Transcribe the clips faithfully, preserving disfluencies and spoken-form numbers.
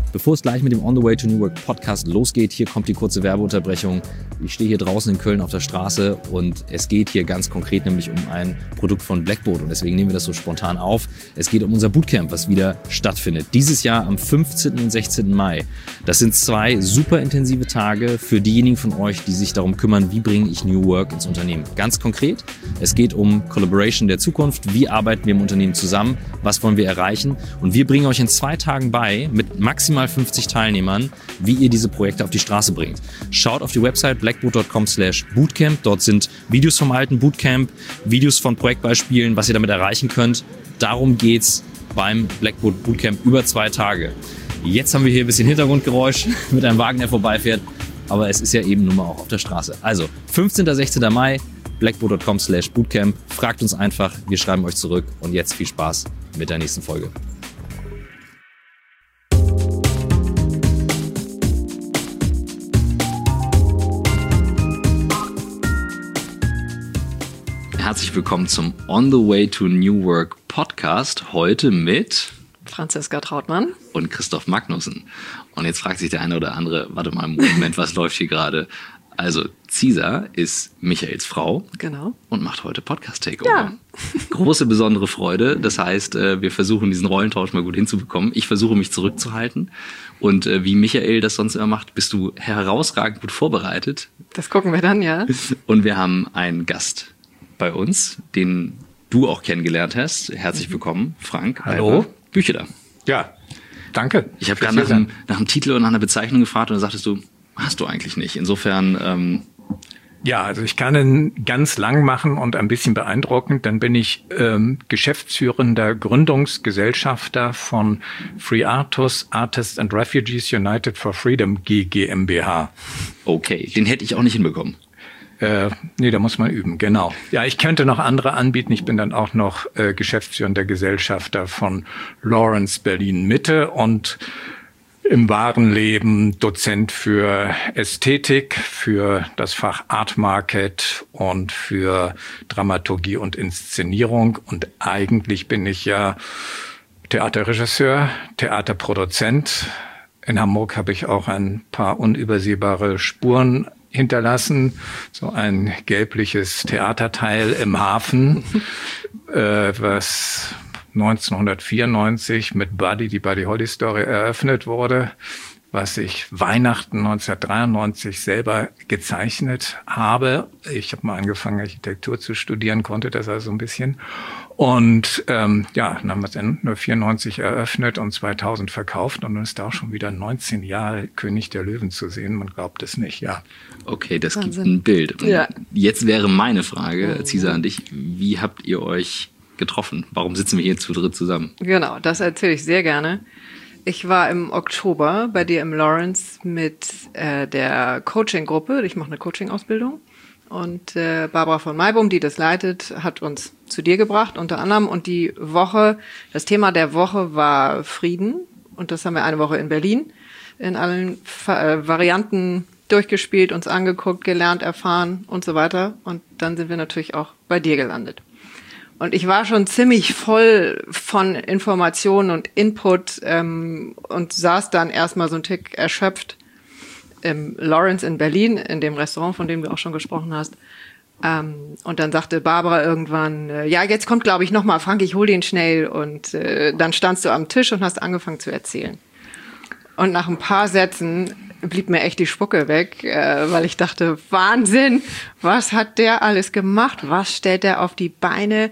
Bevor es gleich mit dem On the Way to New Work Podcast losgeht, hier kommt die kurze Werbeunterbrechung. Ich stehe hier draußen in Köln auf der Straße und es geht hier ganz konkret nämlich um ein Produkt von Blackboard und deswegen nehmen wir das so spontan auf. Es geht um unser Bootcamp, was wieder stattfindet. Dieses Jahr am fünfzehnten und sechzehnten Mai. Das sind zwei super intensive Tage für diejenigen von euch, die sich darum kümmern, wie bringe ich New Work ins Unternehmen. Ganz konkret, es geht um Collaboration der Zukunft. Wie arbeiten wir im Unternehmen zusammen? Was wollen wir erreichen? Und wir bringen euch in zwei Tagen bei, mit maximal fünfzig Teilnehmern, wie ihr diese Projekte auf die Straße bringt. Schaut auf die Website blackboard dot com slash bootcamp. Dort sind Videos vom alten Bootcamp, Videos von Projektbeispielen, was ihr damit erreichen könnt. Darum geht's beim Blackboard Bootcamp über zwei Tage. Jetzt haben wir hier ein bisschen Hintergrundgeräusch mit einem Wagen, der vorbeifährt, aber es ist ja eben nun mal auch auf der Straße. Also fünfzehnten und sechzehnten Mai, blackboard dot com slash bootcamp. Fragt uns einfach, wir schreiben euch zurück und jetzt viel Spaß mit der nächsten Folge. Herzlich willkommen zum On the Way to New Work Podcast. Heute mit Franziska Trautmann und Christoph Magnussen. Und jetzt fragt sich der eine oder andere, warte mal, Moment, was läuft hier gerade? Also Cisa ist Michaels Frau. Genau. Und macht heute Podcast-Takeover. Ja. Große, besondere Freude. Das heißt, wir versuchen diesen Rollentausch mal gut hinzubekommen. Ich versuche mich zurückzuhalten. Und wie Michael das sonst immer macht, bist du herausragend gut vorbereitet. Das gucken wir dann, ja. Und wir haben einen Gast bei uns, den du auch kennengelernt hast. Herzlich willkommen, Frank. Hallo. Bücheder. Ja, danke. Ich habe gerade nach, dem- nach dem Titel und nach einer Bezeichnung gefragt und da sagtest du, hast du eigentlich nicht. Insofern, ähm, Ja, also ich kann ihn ganz lang machen und ein bisschen beeindruckend. Dann bin ich ähm, geschäftsführender Gründungsgesellschafter von Free Artus, Artists and Refugees United for Freedom G GmbH. okay, den hätte ich auch nicht hinbekommen. Äh, nee, da muss man üben, genau. Ja, ich könnte noch andere anbieten. Ich bin dann auch noch äh, geschäftsführender Gesellschafter von Lawrence Berlin Mitte und im wahren Leben Dozent für Ästhetik, für das Fach Art Market und für Dramaturgie und Inszenierung. Und eigentlich bin ich ja Theaterregisseur, Theaterproduzent. In Hamburg habe ich auch ein paar unübersehbare Spuren hinterlassen, so ein gelbliches Theaterteil im Hafen, äh, was neunzehnhundertvierundneunzig mit Buddy, die Buddy Holly Story, eröffnet wurde, was ich Weihnachten neunzehnhundertdreiundneunzig selber gezeichnet habe. Ich habe mal angefangen, Architektur zu studieren, konnte das also ein bisschen. Und ähm, ja, dann haben wir es nur vierundneunzig eröffnet und zweitausend verkauft und dann ist da auch schon wieder neunzehn Jahre König der Löwen zu sehen. Man glaubt es nicht, ja. Okay, das Wahnsinn. gibt ein Bild. Und Ja. Jetzt wäre meine Frage, Cisa, an dich. Wie habt ihr euch getroffen? Warum sitzen wir hier zu dritt zusammen? Genau, das erzähle ich sehr gerne. Ich war im Oktober bei dir im Lawrence mit äh, der Coaching-Gruppe. Ich mache eine Coaching-Ausbildung. Und äh, Barbara von Maibum, die das leitet, hat uns zu dir gebracht, unter anderem. Und die Woche, das Thema der Woche war Frieden. Und das haben wir eine Woche in Berlin in allen äh, Varianten durchgespielt, uns angeguckt, gelernt, erfahren und so weiter. Und dann sind wir natürlich auch bei dir gelandet. Und ich war schon ziemlich voll von Informationen und Input ähm, und saß dann erstmal so einen Tick erschöpft im Lawrence in Berlin, in dem Restaurant, von dem du auch schon gesprochen hast. Ähm, und dann sagte Barbara irgendwann, äh, ja, jetzt kommt, glaube ich, nochmal Frank, ich hol den schnell. Und äh, dann standst du am Tisch und hast angefangen zu erzählen. Und nach ein paar Sätzen blieb mir echt die Spucke weg, äh, weil ich dachte, Wahnsinn, was hat der alles gemacht? Was stellt der auf die Beine?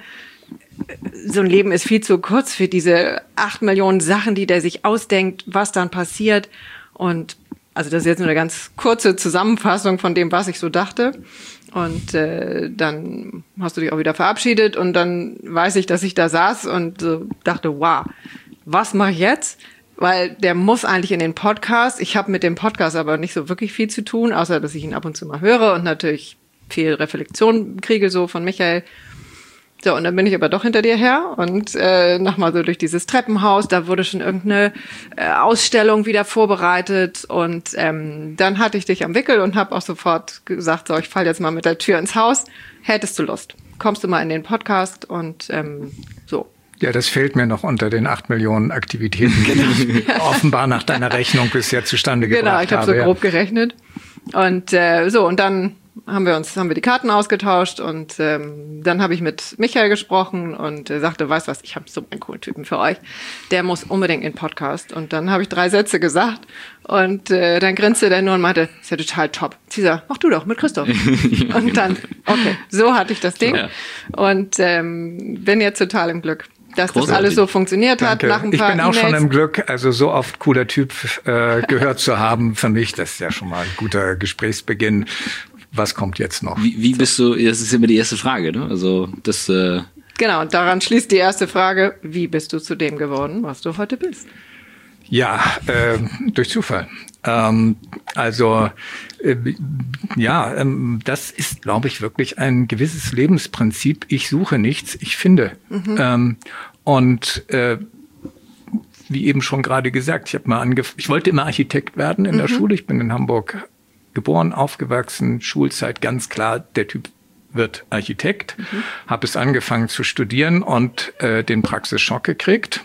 So ein Leben ist viel zu kurz für diese acht Millionen Sachen, die der sich ausdenkt, was dann passiert. Und also das ist jetzt nur eine ganz kurze Zusammenfassung von dem, was ich so dachte. Und äh, dann hast du dich auch wieder verabschiedet und dann weiß ich, dass ich da saß und äh, dachte, wow, was mache ich jetzt? Weil der muss eigentlich in den Podcast. Ich habe mit dem Podcast aber nicht so wirklich viel zu tun, außer dass ich ihn ab und zu mal höre und natürlich viel Reflexion kriege so von Michael. So, und dann bin ich aber doch hinter dir her und äh, nochmal so durch dieses Treppenhaus, da wurde schon irgendeine äh, Ausstellung wieder vorbereitet und ähm, dann hatte ich dich am Wickel und habe auch sofort gesagt, so, ich falle jetzt mal mit der Tür ins Haus. Hättest du Lust? Kommst du mal in den Podcast und ähm, so. Ja, das fehlt mir noch unter den acht Millionen Aktivitäten, die ich offenbar nach deiner Rechnung bisher zustande gebracht habe. Genau, ich habe so ja. grob gerechnet. Und äh, so, und dann haben wir uns, haben wir die Karten ausgetauscht und ähm, dann habe ich mit Michael gesprochen und er sagte, weißt was, ich habe so einen coolen Typen für euch, der muss unbedingt in den Podcast. Und dann habe ich drei Sätze gesagt und äh, dann grinste der nur und meinte, ist ja total top. Cesar, mach du doch mit Christoph. Ja, und dann, okay, so hatte ich das Ding ja. und ähm, bin jetzt total im Glück, dass Großartig. Das alles so funktioniert hat. Danke. Nach ein paar ich bin auch E-Mails. Schon im Glück, also so oft cooler Typ äh, gehört zu haben für mich, das ist ja schon mal ein guter Gesprächsbeginn. Was kommt jetzt noch? Wie, wie bist du, das ist immer die erste Frage, ne? Also das. Äh Genau, und daran schließt die erste Frage, wie bist du zu dem geworden, was du heute bist? Ja, äh, durch Zufall. Ähm, also äh, ja, ähm, das ist, glaube ich, wirklich ein gewisses Lebensprinzip. Ich suche nichts, ich finde. Mhm. Ähm, und äh, wie eben schon gerade gesagt, ich habe mal angef- ich wollte immer Architekt werden in mhm. der Schule. Ich bin in Hamburg geboren, aufgewachsen, Schulzeit ganz klar, der Typ wird Architekt. Mhm. Habe es angefangen zu studieren und äh, den Praxisschock gekriegt.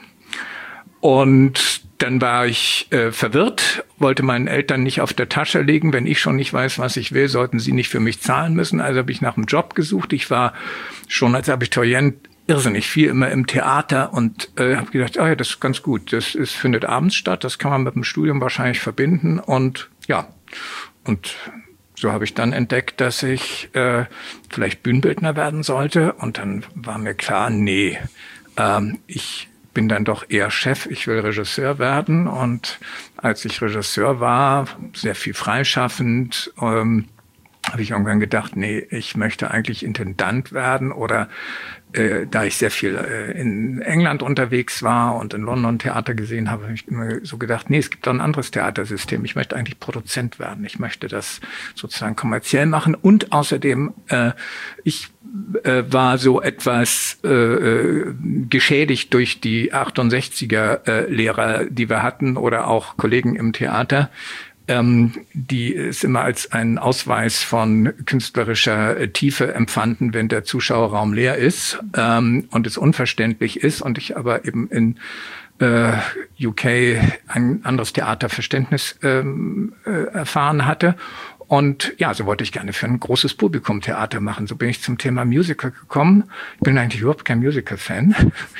Und dann war ich äh, verwirrt, wollte meinen Eltern nicht auf der Tasche legen. Wenn ich schon nicht weiß, was ich will, sollten sie nicht für mich zahlen müssen. Also habe ich nach einem Job gesucht. Ich war schon als Abiturient irrsinnig viel immer im Theater und äh, habe gedacht, oh ja, das ist ganz gut. Das ist, findet abends statt, das kann man mit dem Studium wahrscheinlich verbinden. Und ja, und so habe ich dann entdeckt, dass ich äh, vielleicht Bühnenbildner werden sollte. Und dann war mir klar, nee, ähm, ich bin dann doch eher Chef, ich will Regisseur werden. Und als ich Regisseur war, sehr viel freischaffend, ähm, habe ich irgendwann gedacht, nee, ich möchte eigentlich Intendant werden oder äh, da ich sehr viel äh, in England unterwegs war und in London Theater gesehen habe, habe ich immer so gedacht, nee, es gibt doch ein anderes Theatersystem. Ich möchte eigentlich Produzent werden. Ich möchte das sozusagen kommerziell machen und außerdem, äh, ich äh, war so etwas äh, geschädigt durch die achtundsechziger äh, Lehrer, die wir hatten oder auch Kollegen im Theater. Ähm, die es immer als einen Ausweis von künstlerischer äh, Tiefe empfanden, wenn der Zuschauerraum leer ist ähm, und es unverständlich ist und ich aber eben in äh, U K ein anderes Theaterverständnis ähm, äh, erfahren hatte. Und ja, so wollte ich gerne für ein großes Publikum Theater machen. So bin ich zum Thema Musical gekommen. Ich bin eigentlich überhaupt kein Musical-Fan.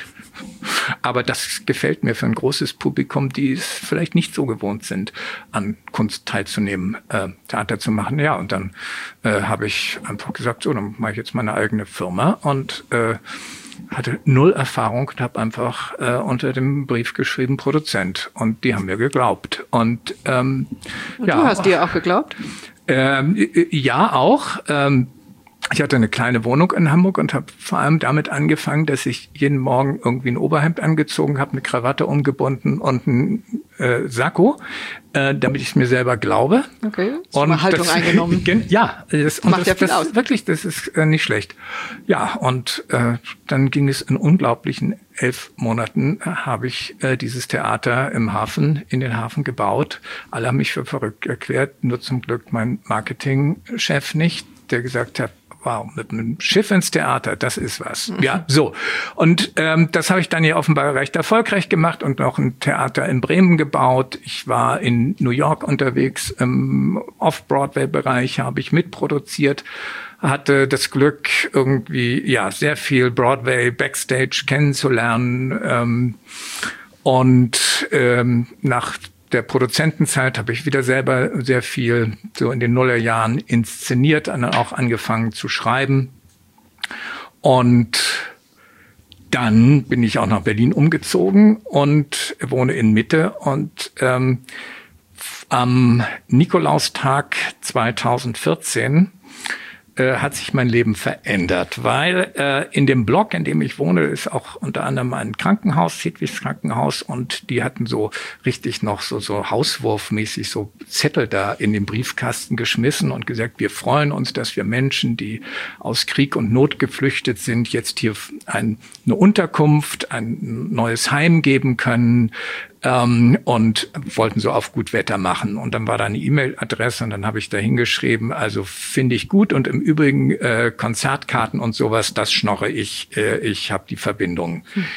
Aber das gefällt mir für ein großes Publikum, die es vielleicht nicht so gewohnt sind, an Kunst teilzunehmen, äh, Theater zu machen. Ja, und dann äh, habe ich einfach gesagt, so, dann mache ich jetzt meine eigene Firma und äh, hatte null Erfahrung und habe einfach äh, unter dem Brief geschrieben, Produzent. Und die haben mir geglaubt. Und, ähm, und ja, du hast dir auch geglaubt? Ähm, ja, auch. Ähm, Ich hatte eine kleine Wohnung in Hamburg und habe vor allem damit angefangen, dass ich jeden Morgen irgendwie ein Oberhemd angezogen habe, eine Krawatte umgebunden und ein äh, Sakko, äh, damit ich es mir selber glaube. Okay, und mal Haltung das, eingenommen. Ja, das, und macht das, ja viel das, aus. Wirklich, das ist äh, nicht schlecht. Ja, und äh, dann ging es in unglaublichen elf Monaten, äh, habe ich äh, dieses Theater im Hafen, in den Hafen gebaut. Alle haben mich für verrückt erklärt, nur zum Glück mein Marketingchef nicht, der gesagt hat, wow, mit einem Schiff ins Theater, das ist was. Mhm. Ja, so. Und ähm, das habe ich dann ja offenbar recht erfolgreich gemacht und noch ein Theater in Bremen gebaut. Ich war in New York unterwegs, im Off-Broadway-Bereich habe ich mitproduziert, hatte das Glück, irgendwie ja sehr viel Broadway Backstage kennenzulernen. Ähm, und ähm, nach der Produzentenzeit habe ich wieder selber sehr viel so in den Nullerjahren inszeniert, dann auch angefangen zu schreiben. Und dann bin ich auch nach Berlin umgezogen und wohne in Mitte. Und ähm, am Nikolaustag zweitausendvierzehn äh, hat sich mein Leben verändert, weil äh, in dem Block, in dem ich wohne, ist auch unter anderem ein Krankenhaus, Hedwigs Krankenhaus, und die hatten so richtig noch so so hauswurfmäßig so Zettel da in den Briefkasten geschmissen und gesagt, wir freuen uns, dass wir Menschen, die aus Krieg und Not geflüchtet sind, jetzt hier ein, eine Unterkunft, ein neues Heim geben können. Ähm, und wollten so auf gut Wetter machen. Und dann war da eine E-Mail-Adresse und dann habe ich da hingeschrieben, also finde ich gut und im Übrigen äh, Konzertkarten und sowas, das schnorre ich, äh, ich habe die Verbindung. Hm.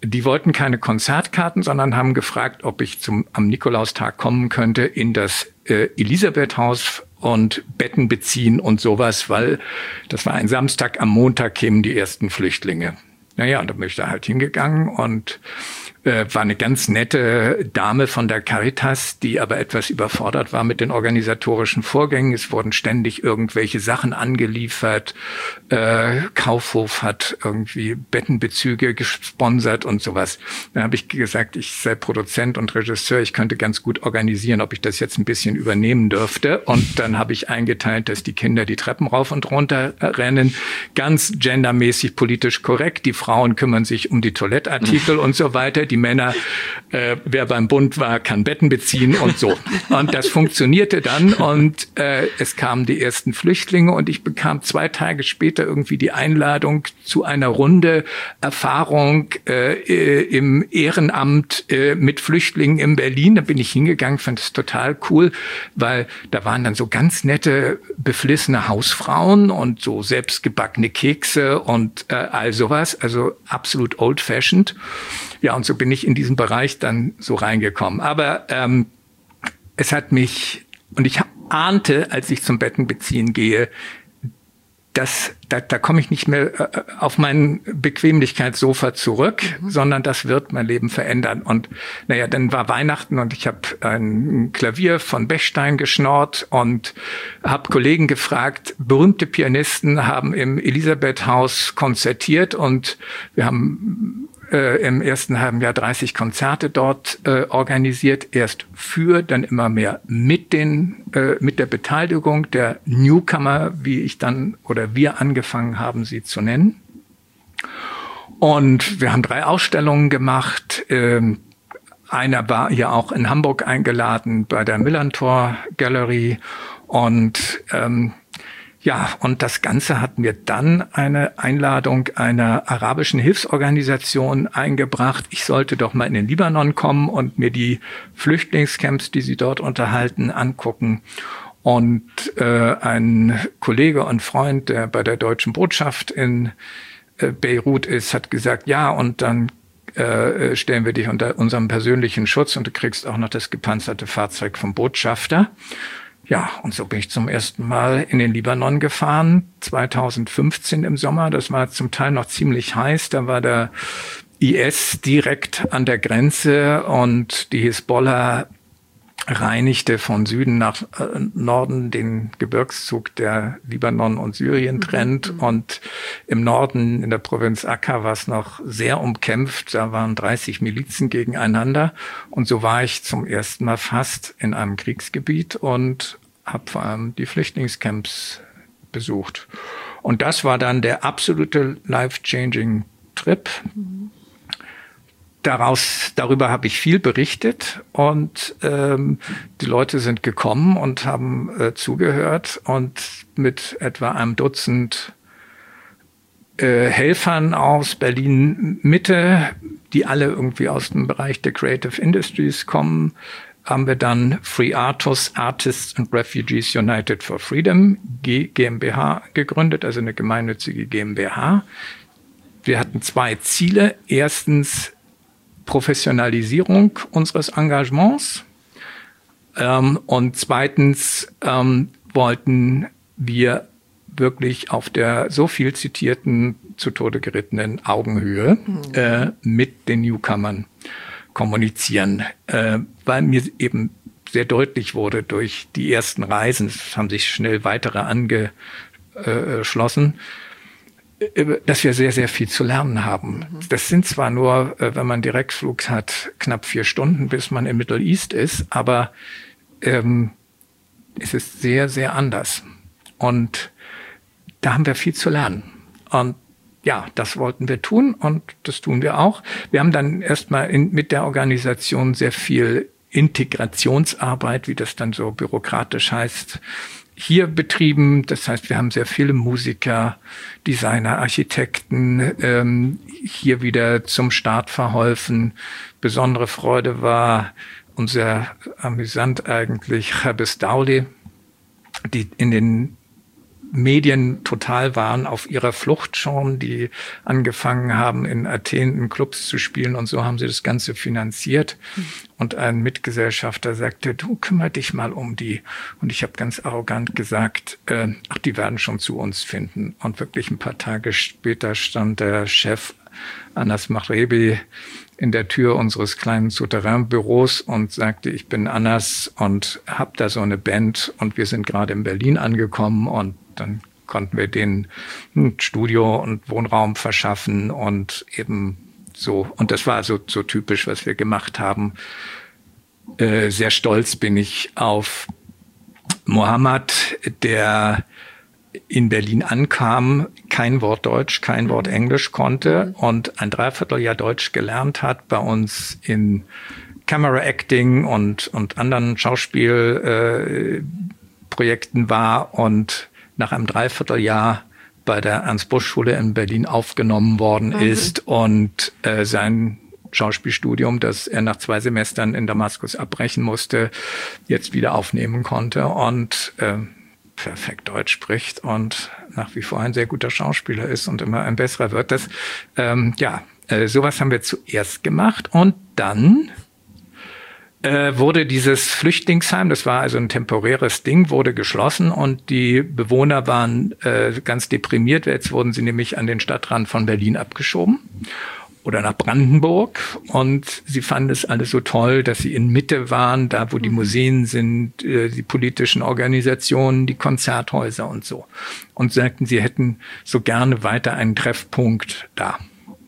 die wollten keine Konzertkarten, sondern haben gefragt, ob ich zum am Nikolaustag kommen könnte in das äh, Elisabeth-Haus und Betten beziehen und sowas, weil das war ein Samstag, am Montag kämen die ersten Flüchtlinge. Naja, und da bin ich da halt hingegangen und äh, war eine ganz nette Dame von der Caritas, die aber etwas überfordert war mit den organisatorischen Vorgängen. Es wurden ständig irgendwelche Sachen angeliefert. Äh, Kaufhof hat irgendwie Bettenbezüge gesponsert und sowas. Da habe ich gesagt, ich sei Produzent und Regisseur, ich könnte ganz gut organisieren, ob ich das jetzt ein bisschen übernehmen dürfte. Und dann habe ich eingeteilt, dass die Kinder die Treppen rauf und runter rennen. Ganz gendermäßig politisch korrekt. Die Frauen kümmern sich um die Toilettartikel und so weiter. Die Männer, äh, wer beim Bund war, kann Betten beziehen und so. Und das funktionierte dann und äh, es kamen die ersten Flüchtlinge und ich bekam zwei Tage später irgendwie die Einladung zu einer Runde Erfahrung äh, im Ehrenamt äh, mit Flüchtlingen in Berlin. Da bin ich hingegangen, fand es total cool, weil da waren dann so ganz nette, beflissene Hausfrauen und so selbstgebackene Kekse und äh, all sowas. Also absolut old-fashioned. Ja, und so bin ich in diesen Bereich dann so reingekommen. Aber ähm, es hat mich, und ich ahnte, als ich zum Bettenbeziehen gehe, dass da, da komme ich nicht mehr äh, auf mein Bequemlichkeitssofa zurück, mhm. sondern das wird mein Leben verändern. Und naja, dann war Weihnachten und ich habe ein Klavier von Bechstein geschnorrt und habe Kollegen gefragt, berühmte Pianisten haben im Elisabeth-Haus konzertiert und wir haben äh, im ersten halben Jahr dreißig Konzerte dort äh, organisiert, erst für, dann immer mehr mit den äh, mit der Beteiligung der Newcomer, wie ich dann oder wir angefangen haben, sie zu nennen. Und wir haben drei Ausstellungen gemacht. Ähm, einer war ja auch in Hamburg eingeladen bei der Millantor Gallery und ähm, ja, und das Ganze hat mir dann eine Einladung einer arabischen Hilfsorganisation eingebracht. Ich sollte doch mal in den Libanon kommen und mir die Flüchtlingscamps, die sie dort unterhalten, angucken. Und äh, ein Kollege und Freund, der bei der Deutschen Botschaft in äh, Beirut ist, hat gesagt, ja, und dann äh, stellen wir dich unter unserem persönlichen Schutz und du kriegst auch noch das gepanzerte Fahrzeug vom Botschafter. Ja, und so bin ich zum ersten Mal in den Libanon gefahren, zweitausendfünfzehn im Sommer. Das war zum Teil noch ziemlich heiß. Da war der I S direkt an der Grenze und die Hisbollah reinigte von Süden nach äh, Norden den Gebirgszug, der Libanon und Syrien trennt. Mhm. Und im Norden, in der Provinz Akka, war es noch sehr umkämpft. Da waren dreißig Milizen gegeneinander. Und so war ich zum ersten Mal fast in einem Kriegsgebiet und habe vor allem die Flüchtlingscamps besucht. Und das war dann der absolute life-changing Trip. Mhm. Daraus, darüber habe ich viel berichtet und ähm, die Leute sind gekommen und haben äh, zugehört und mit etwa einem Dutzend äh, Helfern aus Berlin Mitte, die alle irgendwie aus dem Bereich der Creative Industries kommen, haben wir dann Free Artus, Artists and Refugees United for Freedom, G GmbH, gegründet, also eine gemeinnützige GmbH. Wir hatten zwei Ziele. Erstens Professionalisierung unseres Engagements ähm, und zweitens ähm, wollten wir wirklich auf der so viel zitierten, zu Tode gerittenen Augenhöhe mhm. äh, mit den Newcomern kommunizieren, äh, weil mir eben sehr deutlich wurde durch die ersten Reisen, es haben sich schnell weitere angeschlossen, dass wir sehr, sehr viel zu lernen haben. Mhm. Das sind zwar nur, wenn man Direktflug hat, knapp vier Stunden, bis man im Middle East ist, aber ähm, es ist sehr, sehr anders. Und da haben wir viel zu lernen. Und ja, das wollten wir tun und das tun wir auch. Wir haben dann erstmal in, mit der Organisation sehr viel Integrationsarbeit, wie das dann so bürokratisch heißt, hier betrieben. Das heißt, wir haben sehr viele Musiker, Designer, Architekten ähm, hier wieder zum Start verholfen. Besondere Freude war und sehr amüsant eigentlich Chabes Dauli, die in den Medien total waren, auf ihrer Flucht schon, die angefangen haben, in Athen in Clubs zu spielen und so haben sie das Ganze finanziert. Mhm. Und ein Mitgesellschafter sagte, du kümmer dich mal um die. Und ich habe ganz arrogant gesagt, äh, ach, die werden schon zu uns finden. Und wirklich ein paar Tage später stand der Chef Anas Mahrebi in der Tür unseres kleinen Souterrain-Büros und sagte, ich bin Anas und habe da so eine Band und wir sind gerade in Berlin angekommen und dann konnten wir denen ein Studio und Wohnraum verschaffen und eben so. Und das war so, so typisch, was wir gemacht haben. Äh, sehr stolz bin ich auf Mohammed, der in Berlin ankam, kein Wort Deutsch, kein Wort Englisch konnte und ein Dreivierteljahr Deutsch gelernt hat, bei uns in Camera Acting und, und anderen Schauspielprojekten äh, war und nach einem Dreivierteljahr bei der Ernst-Busch-Schule in Berlin aufgenommen worden mhm. ist und äh, sein Schauspielstudium, das er nach zwei Semestern in Damaskus abbrechen musste, jetzt wieder aufnehmen konnte und äh, perfekt Deutsch spricht und nach wie vor ein sehr guter Schauspieler ist und immer ein besserer wird. Das, ähm, ja, äh, sowas haben wir zuerst gemacht und dann äh, wurde dieses Flüchtlingsheim, das war also ein temporäres Ding, wurde geschlossen und die Bewohner waren äh, ganz deprimiert. Jetzt wurden sie nämlich an den Stadtrand von Berlin abgeschoben oder nach Brandenburg und sie fanden es alles so toll, dass sie in Mitte waren, da wo die Museen sind, die politischen Organisationen, die Konzerthäuser und so. Und sagten, sie hätten so gerne weiter einen Treffpunkt da.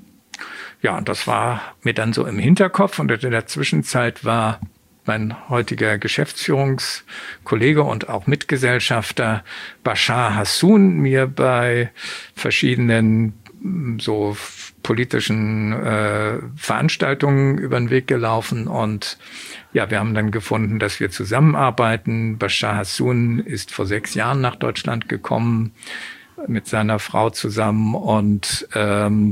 Ja, und das war mir dann so im Hinterkopf und in der Zwischenzeit war mein heutiger Geschäftsführungskollege und auch Mitgesellschafter Bashar Hassoun mir bei verschiedenen so politischen äh, Veranstaltungen über den Weg gelaufen und ja, wir haben dann gefunden, dass wir zusammenarbeiten. Bashar Hassoun ist vor sechs Jahren nach Deutschland gekommen mit seiner Frau zusammen und ähm,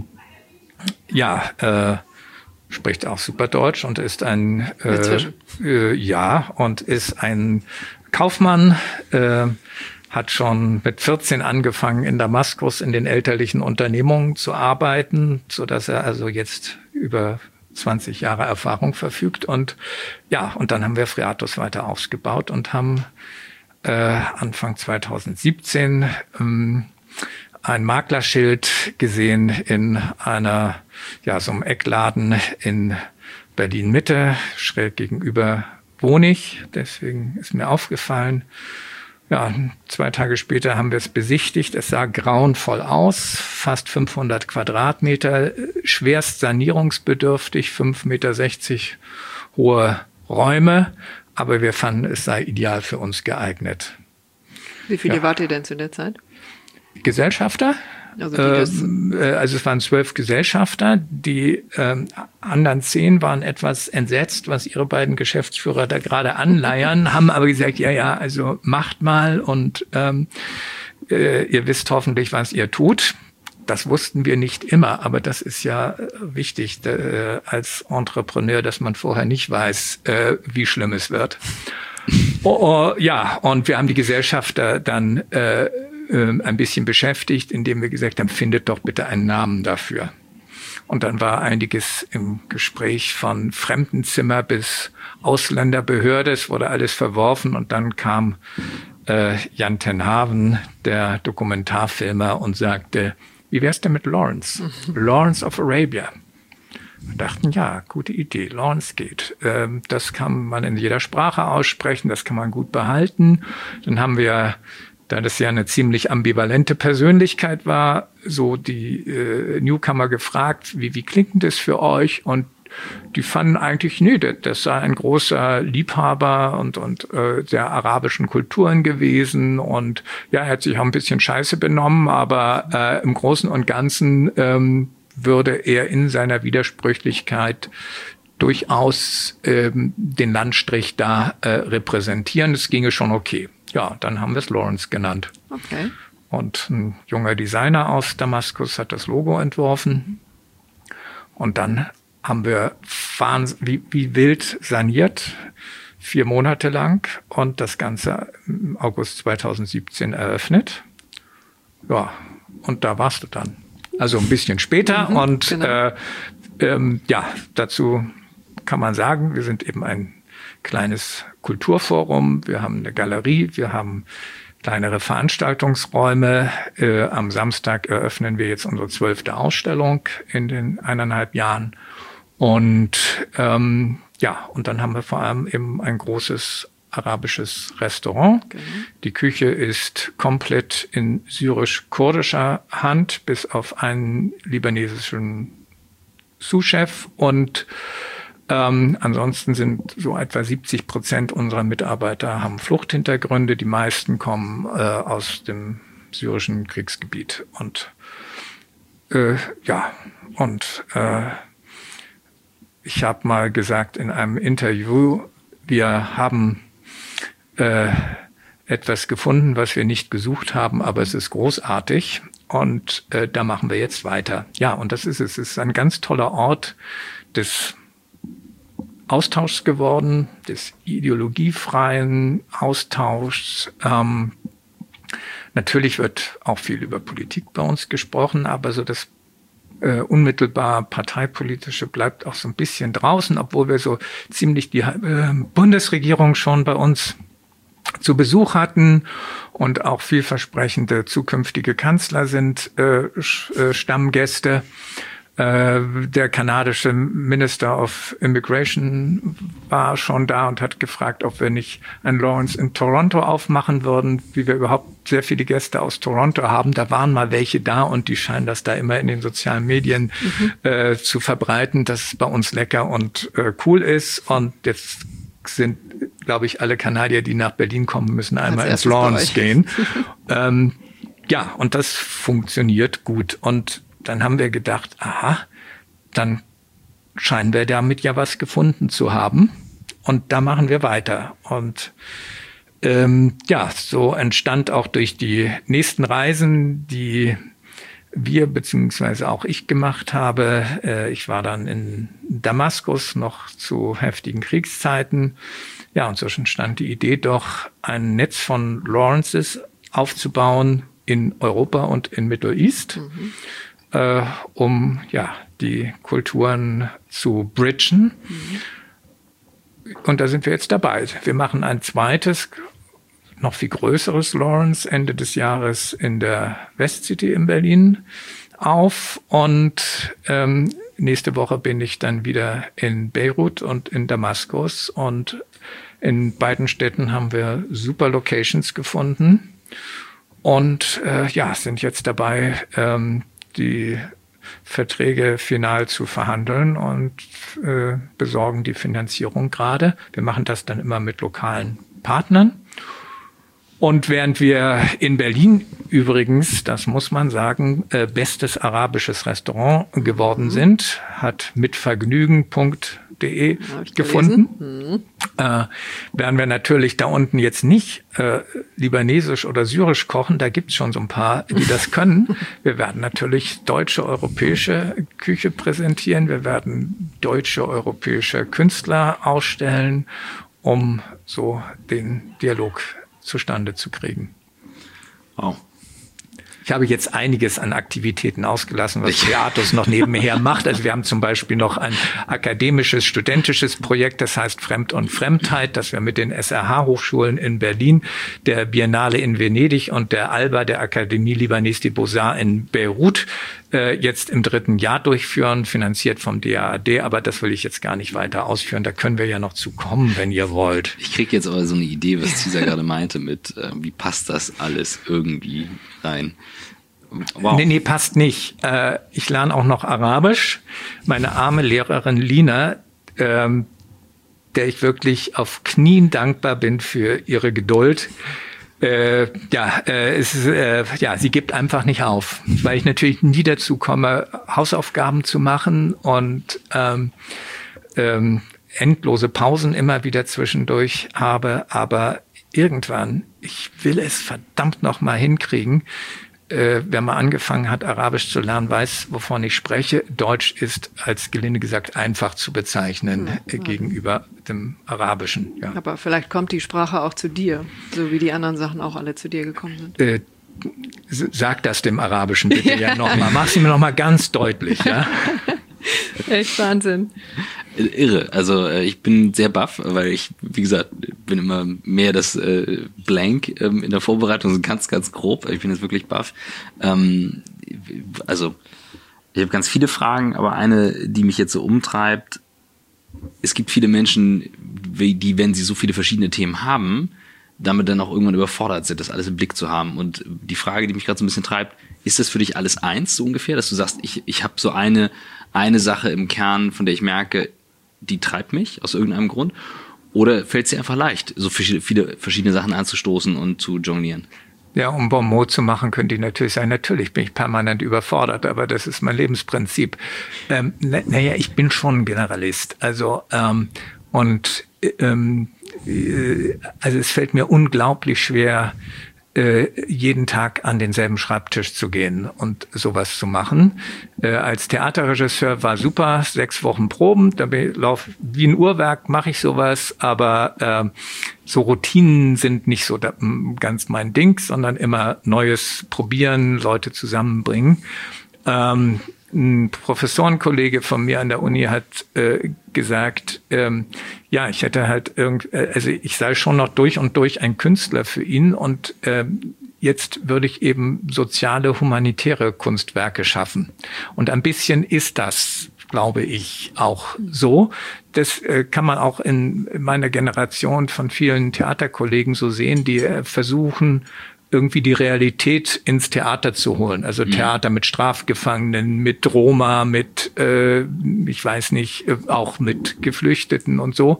ja, äh, spricht auch super Deutsch und ist ein äh, äh, ja und ist ein Kaufmann. Äh, hat schon mit vierzehn angefangen, in Damaskus in den elterlichen Unternehmungen zu arbeiten, so dass er also jetzt über zwanzig Jahre Erfahrung verfügt. Und ja, und dann haben wir Phreatus weiter ausgebaut und haben äh, Anfang zweitausendsiebzehn ähm, ein Maklerschild gesehen in einer, ja, so einem Eckladen in Berlin-Mitte, schräg gegenüber wohne ich. Deswegen ist mir aufgefallen. Ja, zwei Tage später haben wir es besichtigt. Es sah grauenvoll aus, fast fünfhundert Quadratmeter, schwerst sanierungsbedürftig, fünf Meter sechzig hohe Räume. Aber wir fanden, es sei ideal für uns geeignet. Wie viele ja. wart ihr denn zu der Zeit? Gesellschafter? Also, ähm, äh, also es waren zwölf Gesellschafter. Die ähm, anderen zehn waren etwas entsetzt, was ihre beiden Geschäftsführer da gerade anleiern, haben aber gesagt, ja, ja, also macht mal und ähm, äh, ihr wisst hoffentlich, was ihr tut. Das wussten wir nicht immer, aber das ist ja wichtig äh, als Entrepreneur, dass man vorher nicht weiß, äh, wie schlimm es wird. oh, oh, ja, und wir haben die Gesellschafter dann äh, ein bisschen beschäftigt, indem wir gesagt haben, findet doch bitte einen Namen dafür. Und dann war einiges im Gespräch von Fremdenzimmer bis Ausländerbehörde. Es wurde alles verworfen und dann kam äh, Jan ten Haven, der Dokumentarfilmer, und sagte, wie wär's denn mit Lawrence? Lawrence of Arabia. Wir dachten, ja, gute Idee, Lawrence geht. Ähm, das kann man in jeder Sprache aussprechen, das kann man gut behalten. Dann haben wir, da das ja eine ziemlich ambivalente Persönlichkeit war, so die äh, Newcomer gefragt, wie, wie klingt das für euch? Und die fanden eigentlich, nee, das, das sei ein großer Liebhaber und, und äh, der arabischen Kulturen gewesen. Und ja, er hat sich auch ein bisschen scheiße benommen, aber äh, im Großen und Ganzen ähm, würde er in seiner Widersprüchlichkeit durchaus ähm, den Landstrich da äh, repräsentieren. Das ginge schon okay. Ja, dann haben wir es Lawrence genannt. Okay. Und ein junger Designer aus Damaskus hat das Logo entworfen. Und dann haben wir wie, wie wild saniert, vier Monate lang und das Ganze im August zweitausendsiebzehn eröffnet. ja, und da warst du dann. Also ein bisschen später. Mhm, und genau. äh, ähm, ja, dazu kann man sagen, wir sind eben ein kleines Kulturforum. Wir haben eine Galerie, wir haben kleinere Veranstaltungsräume. Äh, am Samstag eröffnen wir jetzt unsere zwölfte Ausstellung in den eineinhalb Jahren. Und ähm, ja, und dann haben wir vor allem eben ein großes arabisches Restaurant. Genau. Die Küche ist komplett in syrisch-kurdischer Hand, bis auf einen libanesischen Sous-Chef. Und ähm, ansonsten sind so etwa siebzig Prozent unserer Mitarbeiter haben Fluchthintergründe. Die meisten kommen äh, aus dem syrischen Kriegsgebiet. Und äh, ja, und äh, ich habe mal gesagt in einem Interview, wir haben äh, etwas gefunden, was wir nicht gesucht haben, aber es ist großartig und äh, da machen wir jetzt weiter. Ja, und das ist es. Es ist ein ganz toller Ort des Austauschs geworden, des ideologiefreien Austauschs. Ähm, natürlich wird auch viel über Politik bei uns gesprochen, aber so das Uh, unmittelbar parteipolitische bleibt auch so ein bisschen draußen, obwohl wir so ziemlich die uh, Bundesregierung schon bei uns zu Besuch hatten und auch vielversprechende zukünftige Kanzler sind uh, uh, Stammgäste. Uh, der kanadische Minister of Immigration war schon da und hat gefragt, ob wir nicht ein Lawrence in Toronto aufmachen würden, wie wir überhaupt sehr viele Gäste aus Toronto haben. Da waren mal welche da und die scheinen das da immer in den sozialen Medien mhm. äh, zu verbreiten, dass es bei uns lecker und äh, cool ist. Und jetzt sind, glaube ich, alle Kanadier, die nach Berlin kommen, müssen einmal ins Lawrence gehen. ähm, ja, und das funktioniert gut. Und dann haben wir gedacht, aha, dann scheinen wir damit ja was gefunden zu haben. Und da machen wir weiter. Und ähm, ja, so entstand auch durch die nächsten Reisen, die wir beziehungsweise auch ich gemacht habe. Äh, ich war dann in Damaskus noch zu heftigen Kriegszeiten. Ja, und so entstand die Idee, doch ein Netz von Lawrences aufzubauen in Europa und in Middle East. Mhm. Äh, um ja die Kulturen zu bridgen. Mhm. Und da sind wir jetzt dabei. Wir machen ein zweites, noch viel größeres Lawrence Ende des Jahres in der Westcity in Berlin auf. Und ähm, nächste Woche bin ich dann wieder in Beirut und in Damaskus. Und in beiden Städten haben wir super Locations gefunden. Und äh, ja, sind jetzt dabei, ähm, die Verträge final zu verhandeln und äh, besorgen die Finanzierung gerade. Wir machen das dann immer mit lokalen Partnern. Und während wir in Berlin übrigens, das muss man sagen, äh, bestes arabisches Restaurant geworden sind, hat mitvergnügen punkt de gefunden. Mhm. Äh, werden wir natürlich da unten jetzt nicht äh, libanesisch oder syrisch kochen, da gibt's schon so ein paar, die das können. Wir werden natürlich deutsche, europäische Küche präsentieren. Wir werden deutsche, europäische Künstler ausstellen, um so den Dialog zustande zu kriegen. Wow. Ich habe jetzt einiges an Aktivitäten ausgelassen, was Beatus noch nebenher macht. Also wir haben zum Beispiel noch ein akademisches, studentisches Projekt, das heißt Fremd und Fremdheit, das wir mit den S R H-Hochschulen in Berlin, der Biennale in Venedig und der ALBA, der Akademie Libanese des Beaux-Arts in Beirut, äh, jetzt im dritten Jahr durchführen, finanziert vom D A A D. Aber das will ich jetzt gar nicht weiter ausführen. Da können wir ja noch zu kommen, wenn ihr wollt. Ich kriege jetzt aber so eine Idee, was Cesar gerade meinte mit, äh, wie passt das alles irgendwie rein? Wow. Nee, nee, passt nicht. Äh, ich lerne auch noch Arabisch. Meine arme Lehrerin Lina, ähm, der ich wirklich auf Knien dankbar bin für ihre Geduld. Äh, ja, äh, es, äh, ja, sie gibt einfach nicht auf, weil ich natürlich nie dazu komme, Hausaufgaben zu machen und ähm, ähm, endlose Pausen immer wieder zwischendurch habe. Aber irgendwann, ich will es verdammt noch mal hinkriegen. Äh, wer mal angefangen hat, Arabisch zu lernen, weiß, wovon ich spreche. Deutsch ist als gelinde gesagt einfach zu bezeichnen ja, äh, gegenüber dem Arabischen. Ja. Aber vielleicht kommt die Sprache auch zu dir, so wie die anderen Sachen auch alle zu dir gekommen sind. Äh, sag das dem Arabischen bitte ja, ja nochmal. Mach es mir nochmal ganz deutlich, ja. Echt Wahnsinn. Irre. Also äh, ich bin sehr baff, weil ich, wie gesagt, bin immer mehr das äh, Blank ähm, in der Vorbereitung, so ganz, ganz grob. Ich bin jetzt wirklich baff. Ähm, also ich habe ganz viele Fragen, aber eine, die mich jetzt so umtreibt, es gibt viele Menschen, die, wenn sie so viele verschiedene Themen haben, damit dann auch irgendwann überfordert sind, das alles im Blick zu haben. Und die Frage, die mich gerade so ein bisschen treibt, ist das für dich alles eins, so ungefähr, dass du sagst, ich, ich habe so eine, eine Sache im Kern, von der ich merke, die treibt mich aus irgendeinem Grund? Oder fällt es dir einfach leicht, so viele, viele verschiedene Sachen anzustoßen und zu jonglieren? Ja, um Bon mot zu machen, könnte ich natürlich sagen, natürlich bin ich permanent überfordert, aber das ist mein Lebensprinzip. Ähm, naja, ich bin schon ein Generalist. Also, ähm, und ähm, äh, also es fällt mir unglaublich schwer, äh, jeden Tag an denselben Schreibtisch zu gehen und sowas zu machen. Äh, als Theaterregisseur war super, sechs Wochen Proben, da lauf wie ein Uhrwerk, mache ich sowas, aber äh, so Routinen sind nicht so da, ganz mein Ding, sondern immer Neues probieren, Leute zusammenbringen. Ähm, ein Professorenkollege von mir an der Uni hat äh, gesagt, ähm, ja, ich hätte halt irgend, also ich sei schon noch durch und durch ein Künstler für ihn und äh, jetzt würde ich eben soziale, humanitäre Kunstwerke schaffen. Und ein bisschen ist das, glaube ich, auch so. Das äh, kann man auch in meiner Generation von vielen Theaterkollegen so sehen, die äh, versuchen, irgendwie die Realität ins Theater zu holen. Also Theater mit Strafgefangenen, mit Roma, mit, äh, ich weiß nicht, auch mit Geflüchteten und so.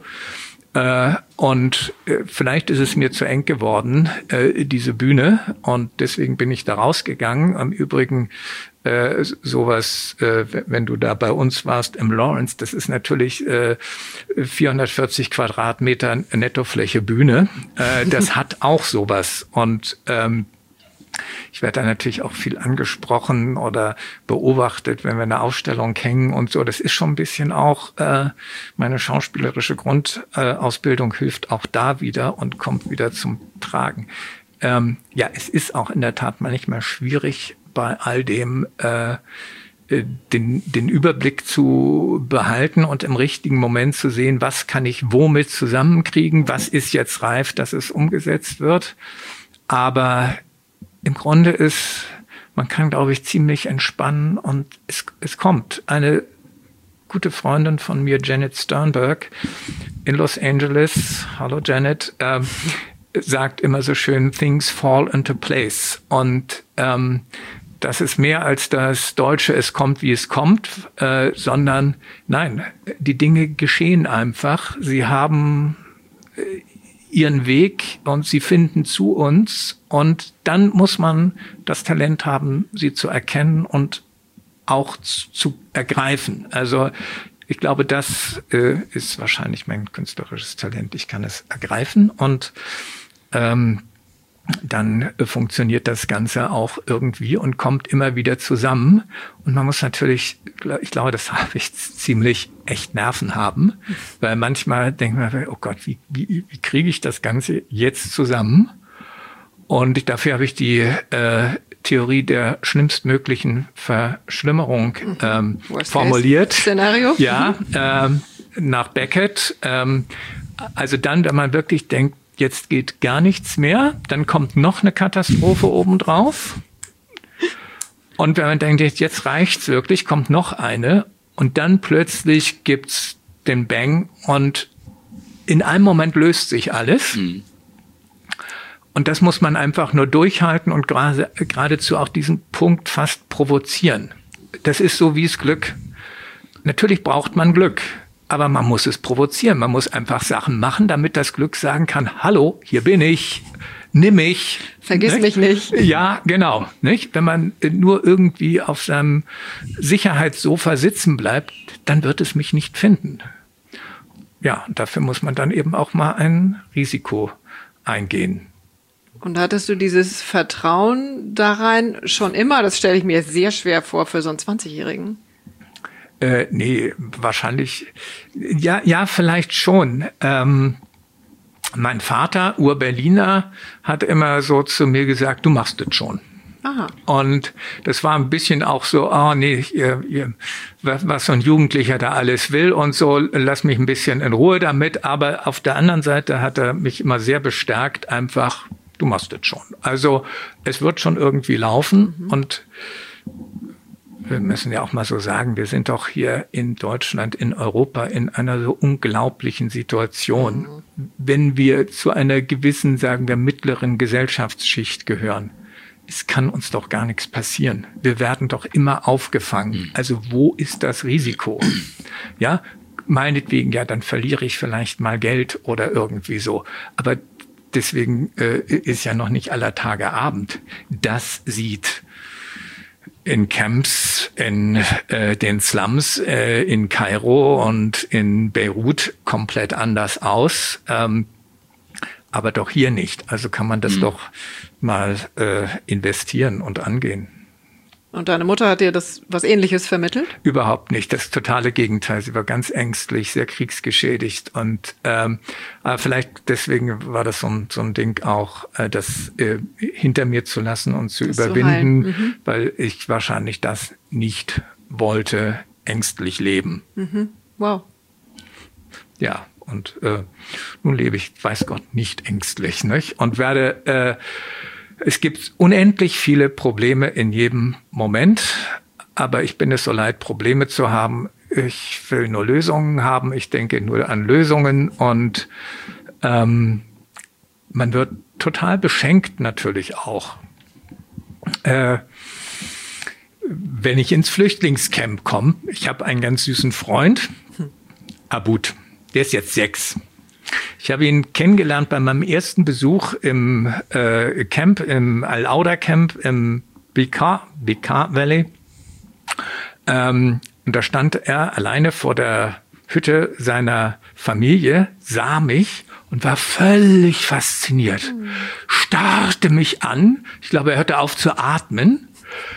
Äh, und äh, vielleicht ist es mir zu eng geworden, äh, diese Bühne. Und deswegen bin ich da rausgegangen. Im Übrigen äh, sowas, äh, wenn du da bei uns warst im Lawrence, das ist natürlich äh, vierhundertvierzig Quadratmeter Nettofläche Bühne. Äh, das hat auch sowas. Und ähm, ich werde da natürlich auch viel angesprochen oder beobachtet, wenn wir eine Ausstellung hängen und so. Das ist schon ein bisschen auch, äh, meine schauspielerische Grundausbildung äh, hilft auch da wieder und kommt wieder zum Tragen. Ähm, ja, es ist auch in der Tat manchmal schwierig, bei all dem äh, den, den Überblick zu behalten und im richtigen Moment zu sehen, was kann ich womit zusammenkriegen, was ist jetzt reif, dass es umgesetzt wird. Aber im Grunde ist, man kann, glaube ich, ziemlich entspannen und es, es kommt. Eine gute Freundin von mir, Janet Sternberg, in Los Angeles, hallo Janet, äh, sagt immer so schön, things fall into place. Und ähm, das ist mehr als das Deutsche, es kommt, wie es kommt, äh, sondern nein, die Dinge geschehen einfach. Sie haben äh, ihren Weg und sie finden zu uns. Und dann muss man das Talent haben, sie zu erkennen und auch zu, zu ergreifen. Also ich glaube, das äh, ist wahrscheinlich mein künstlerisches Talent. Ich kann es ergreifen und ähm, dann funktioniert das Ganze auch irgendwie und kommt immer wieder zusammen. Und man muss natürlich, ich glaube, das habe ich ziemlich echt Nerven haben, weil manchmal denkt man, oh Gott, wie, wie, wie kriege ich das Ganze jetzt zusammen? Und ich, dafür habe ich die äh, Theorie der schlimmstmöglichen Verschlimmerung ähm, formuliert. Szenario? Ja, ähm, nach Beckett. Ähm, also dann, wenn man wirklich denkt, jetzt geht gar nichts mehr, dann kommt noch eine Katastrophe obendrauf. Und wenn man denkt, jetzt reicht's wirklich, kommt noch eine. Und dann plötzlich gibt's den Bang und in einem Moment löst sich alles. Mhm. Und das muss man einfach nur durchhalten und gerade, geradezu auch diesen Punkt fast provozieren. Das ist so wie das Glück. Natürlich braucht man Glück. Aber man muss es provozieren. Man muss einfach Sachen machen, damit das Glück sagen kann, hallo, hier bin ich, nimm mich. Vergiss nicht? mich nicht. Ja, genau. Nicht? Wenn man nur irgendwie auf seinem Sicherheitssofa sitzen bleibt, dann wird es mich nicht finden. Ja, dafür muss man dann eben auch mal ein Risiko eingehen. Und hattest du dieses Vertrauen da rein schon immer? Das stelle ich mir sehr schwer vor für so einen zwanzigjährigen. Äh, nee, wahrscheinlich, ja, ja, vielleicht schon. Ähm, Mein Vater, Ur-Berliner, hat immer so zu mir gesagt, du machst das schon. Aha. Und das war ein bisschen auch so, oh nee, ihr, ihr, was so ein Jugendlicher da alles will und so, lass mich ein bisschen in Ruhe damit. Aber auf der anderen Seite hat er mich immer sehr bestärkt, einfach, du machst das schon. Also es wird schon irgendwie laufen. Mhm. Und wir müssen ja auch mal so sagen, wir sind doch hier in Deutschland, in Europa in einer so unglaublichen Situation. Mhm. Wenn wir zu einer gewissen, sagen wir, mittleren Gesellschaftsschicht gehören, es kann uns doch gar nichts passieren. Wir werden doch immer aufgefangen. Also wo ist das Risiko? Ja, meinetwegen, ja, dann verliere ich vielleicht mal Geld oder irgendwie so. Aber deswegen äh, ist ja noch nicht aller Tage Abend. Das sieht in Camps, in äh, den Slums, äh, in Kairo und in Beirut komplett anders aus. Ähm, aber doch hier nicht. Also kann man das mhm. doch mal äh, investieren und angehen. Und deine Mutter hat dir das was Ähnliches vermittelt? Überhaupt nicht. Das totale Gegenteil. Sie war ganz ängstlich, sehr kriegsgeschädigt. Und ähm, aber vielleicht deswegen war das so ein, so ein Ding auch, äh, das äh, hinter mir zu lassen und zu das überwinden, zu mhm. weil ich wahrscheinlich das nicht wollte, ängstlich leben. Mhm. Wow. Ja. Und äh, nun lebe ich, weiß Gott, nicht ängstlich, nicht? Und werde, äh, es gibt unendlich viele Probleme in jedem Moment, aber ich bin es so leid, Probleme zu haben. Ich will nur Lösungen haben, ich denke nur an Lösungen und ähm, man wird total beschenkt natürlich auch. Äh, wenn ich ins Flüchtlingscamp komme, ich habe einen ganz süßen Freund, Abud. Der ist jetzt sechs. Ich habe ihn kennengelernt bei meinem ersten Besuch im äh, Camp, im Al-Auda-Camp im Bekaa, Bekaa Valley. Ähm, und da stand er alleine vor der Hütte seiner Familie, sah mich und war völlig fasziniert. Mhm. Starrte mich an. Ich glaube, er hörte auf zu atmen.